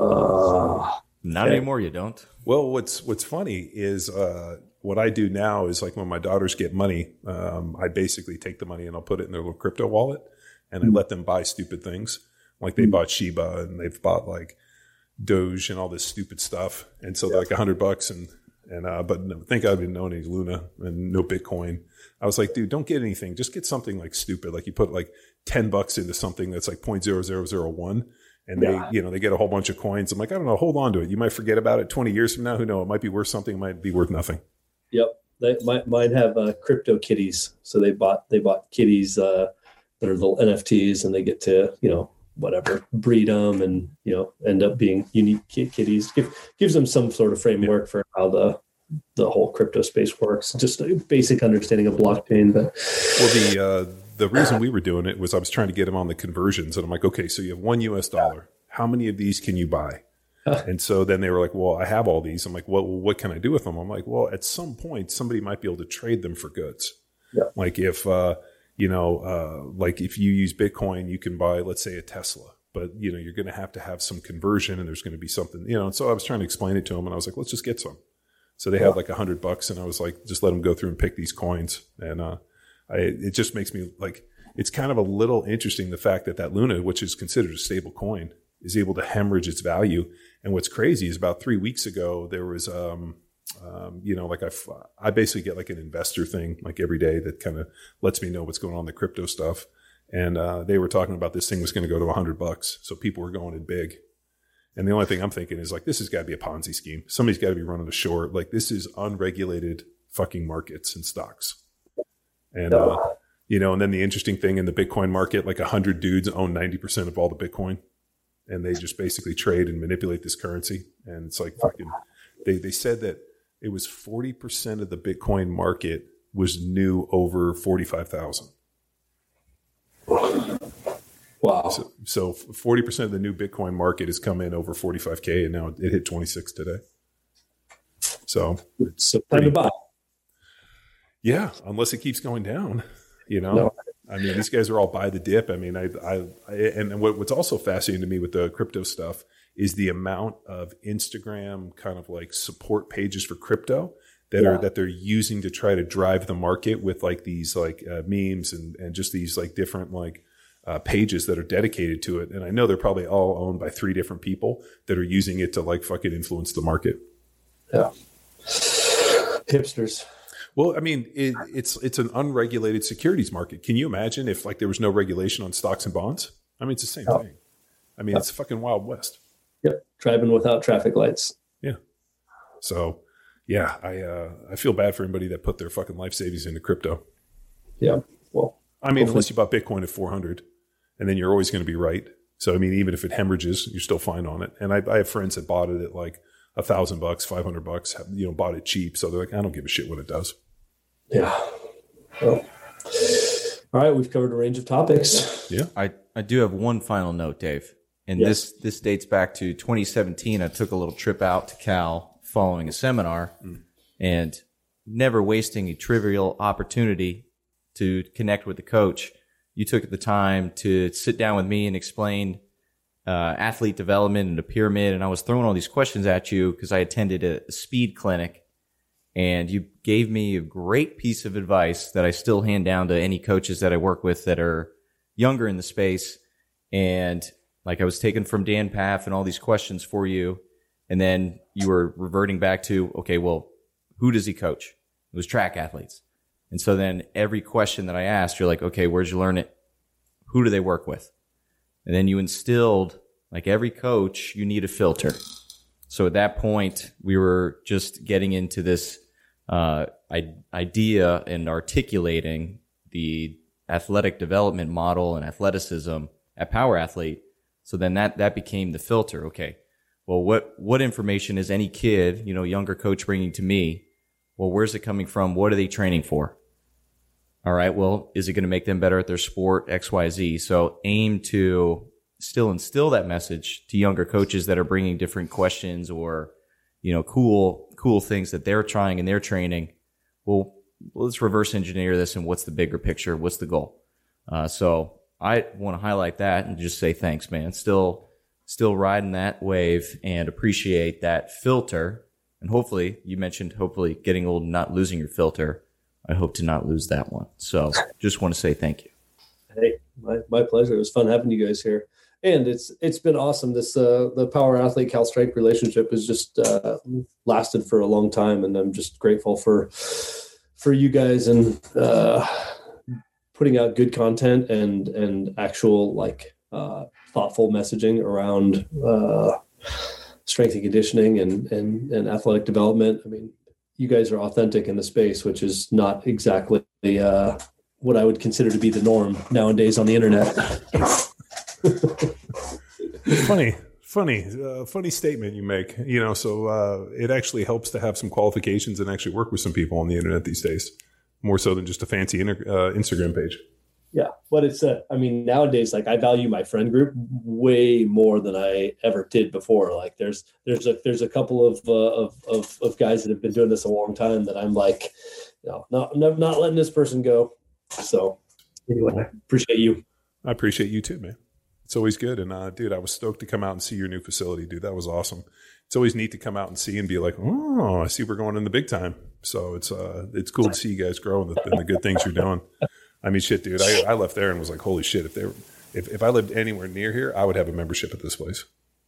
uh, not yeah. anymore. You don't. Well, what's what's funny is uh, what I do now is like when my daughters get money, um, I basically take the money and I'll put it in their little crypto wallet, and mm-hmm. I let them buy stupid things. Like they mm-hmm. bought Shiba and they've bought like Doge and all this stupid stuff, and so yeah. they're like a hundred bucks and. And, uh, but no, thank God I didn't know any Luna and no Bitcoin. I was like, dude, don't get anything. Just get something like stupid. Like you put like ten bucks into something that's like zero point zero zero zero one and they, yeah. you know, they get a whole bunch of coins. I'm like, I don't know, hold on to it. You might forget about it twenty years from now. Who knows? It might be worth something. It might be worth nothing. Yep. They might, might have uh, crypto kitties. So they bought, they bought kitties uh, that are little N F Ts and they get to, you know, whatever, breed them and, you know, end up being unique kitties. Give, gives them some sort of framework yeah. for how the the whole crypto space works. Just a basic understanding of blockchain. But well, the uh, the reason we were doing it was I was trying to get them on the conversions, and I'm like, okay, so you have one U S dollar. How many of these can you buy? And so then they were like, well, I have all these. I'm like, well, what can I do with them? I'm like, well, at some point, somebody might be able to trade them for goods. Yeah. Like if, uh, you know, uh, like if you use Bitcoin, you can buy, let's say, a Tesla. But, you know, you're going to have to have some conversion and there's going to be something, you know. And so I was trying to explain it to them and I was like, let's just get some. So they had like a hundred bucks and I was like, just let them go through and pick these coins. And uh, I, it just makes me like, it's kind of a little interesting the fact that that Luna, which is considered a stable coin, is able to hemorrhage its value. And what's crazy is about three weeks ago, there was, um, um, you know, like I, I basically get like an investor thing like every day that kind of lets me know what's going on in the crypto stuff. And uh, they were talking about this thing was going to go to a hundred bucks. So people were going in big. And the only thing I'm thinking is like, this has got to be a Ponzi scheme. Somebody's got to be running a short. Like this is unregulated fucking markets and stocks. And, uh, you know, and then the interesting thing in the Bitcoin market, like a hundred dudes own ninety percent of all the Bitcoin. And they just basically trade and manipulate this currency. And it's like fucking, they, they said that it was forty percent of the Bitcoin market was new over forty-five thousand. Wow. So, so forty percent of the new Bitcoin market has come in over forty-five K and now it hit twenty-six today. So it's time to buy. Yeah. Unless it keeps going down, you know, no. I mean, these guys are all buy the dip. I mean, I, I, I and what, what's also fascinating to me with the crypto stuff is the amount of Instagram kind of like support pages for crypto that yeah. are, that they're using to try to drive the market with like these like uh, memes and, and just these like different like uh, pages that are dedicated to it. And I know they're probably all owned by three different people that are using it to like fucking influence the market. Yeah. Hipsters. Well, I mean, it, it's it's an unregulated securities market. Can you imagine if like there was no regulation on stocks and bonds? I mean, it's the same oh. thing. I mean, yeah. it's fucking Wild West. Yep, driving without traffic lights. Yeah. So, yeah, I uh, I feel bad for anybody that put their fucking life savings into crypto. Yeah. Well, I mean, hopefully. Unless you bought Bitcoin at four hundred, and then you're always going to be right. So, I mean, even if it hemorrhages, you're still fine on it. And I, I have friends that bought it at like a thousand bucks, five hundred bucks, you know, bought it cheap. So they're like, I don't give a shit what it does. Yeah. Well, all right. We've covered a range of topics. Yeah. I, I do have one final note, Dave. And yes. this, this dates back to twenty seventeen. I took a little trip out to Cal following a seminar mm. and never wasting a trivial opportunity to connect with the coach. You took the time to sit down with me and explain uh, athlete development and a pyramid, and I was throwing all these questions at you because I attended a speed clinic, and you gave me a great piece of advice that I still hand down to any coaches that I work with that are younger in the space. And like I was taking from Dan Paff and all these questions for you, and then you were reverting back to, okay, well, who does he coach? It was track athletes. And so then every question that I asked, you're like, okay, where'd you learn it? Who do they work with? And then you instilled, like every coach, you need a filter. So at that point, we were just getting into this uh, idea and articulating the athletic development model and athleticism at Power Athlete. So then that, that became the filter. Okay, well, what, what information is any kid, you know, younger coach bringing to me? Well, where's it coming from? What are they training for? All right, well, is it going to make them better at their sport, X, Y, Z? So aim to still instill that message to younger coaches that are bringing different questions or, you know, cool, cool things that they're trying in their training. Well, let's reverse engineer this and what's the bigger picture? What's the goal? Uh, so I want to highlight that and just say thanks, man. Still, still riding that wave and appreciate that filter. And hopefully, you mentioned hopefully getting old and not losing your filter. I hope to not lose that one. So just want to say thank you. Hey, my, my pleasure. It was fun having you guys here. And it's it's been awesome. This uh, the Power Athlete Cal Strength relationship has just uh, lasted for a long time, and I'm just grateful for for you guys and uh, putting out good content and and actual like uh, thoughtful messaging around uh, strength and conditioning and and and athletic development. I mean, you guys are authentic in the space, which is not exactly uh, what I would consider to be the norm nowadays on the internet. funny, funny, uh, funny statement you make, you know, so uh, it actually helps to have some qualifications and actually work with some people on the internet these days, more so than just a fancy inter- uh, Instagram page. Yeah. But it's, uh, I mean, nowadays, like I value my friend group way more than I ever did before. Like there's, there's a, there's a couple of, uh, of, of, of guys that have been doing this a long time that I'm like, you know, not, not, not letting this person go. So anyway, I appreciate you. I appreciate you too, man. It's always good. And, uh, dude, I was stoked to come out and see your new facility, dude. That was awesome. It's always neat to come out and see and be like, oh, I see we're going in the big time. So it's, uh, it's cool to see you guys grow and the, and the good things you're doing. I mean, shit, dude, I, I left there and was like, holy shit, if they were, if, if I lived anywhere near here, I would have a membership at this place.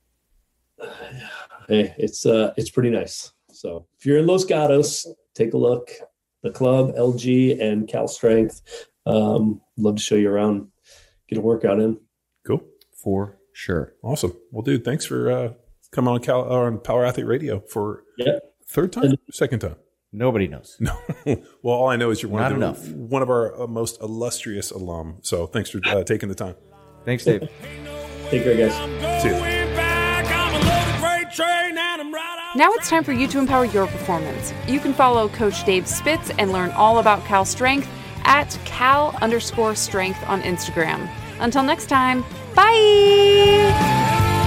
Hey, it's, uh, it's pretty nice. So if you're in Los Gatos, take a look. The club, L G, and Cal Strength. Um, love to show you around, get a workout in. Cool. For sure. Awesome. Well, dude, thanks for uh, coming on Cal uh, on Power Athlete Radio for yeah. third time, second time. Nobody knows. No. Well, all I know is you're one Not of the, enough. one of our uh, most illustrious alum. So thanks for uh, taking the time. Thanks, Dave. Take care, guys. See you. Now it's time for you to empower your performance. You can follow Coach Dave Spitz and learn all about Cal Strength at Cal underscore strength on Instagram. Until next time, bye!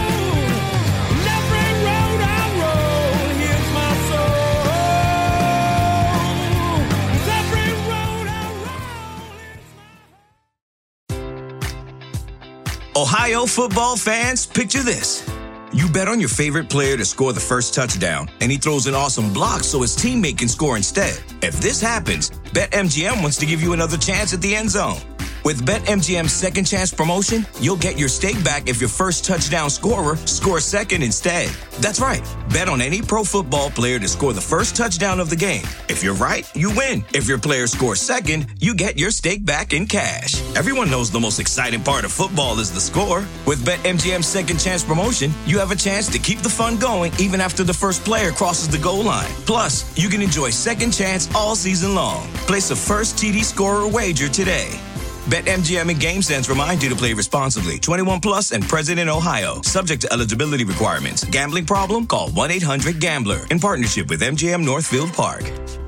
Ohio football fans, picture this. You bet on your favorite player to score the first touchdown, and he throws an awesome block so his teammate can score instead. If this happens, BetMGM wants to give you another chance at the end zone. With BetMGM's Second Chance promotion, you'll get your stake back if your first touchdown scorer scores second instead. That's right. Bet on any pro football player to score the first touchdown of the game. If you're right, you win. If your player scores second, you get your stake back in cash. Everyone knows the most exciting part of football is the score. With BetMGM's Second Chance promotion, you have a chance to keep the fun going even after the first player crosses the goal line. Plus, you can enjoy Second Chance all season long. Place a first T D scorer wager today. BetMGM and GameSense remind you to play responsibly. twenty-one plus and present in Ohio. Subject to eligibility requirements. Gambling problem? Call one eight hundred gambler in partnership with M G M Northfield Park.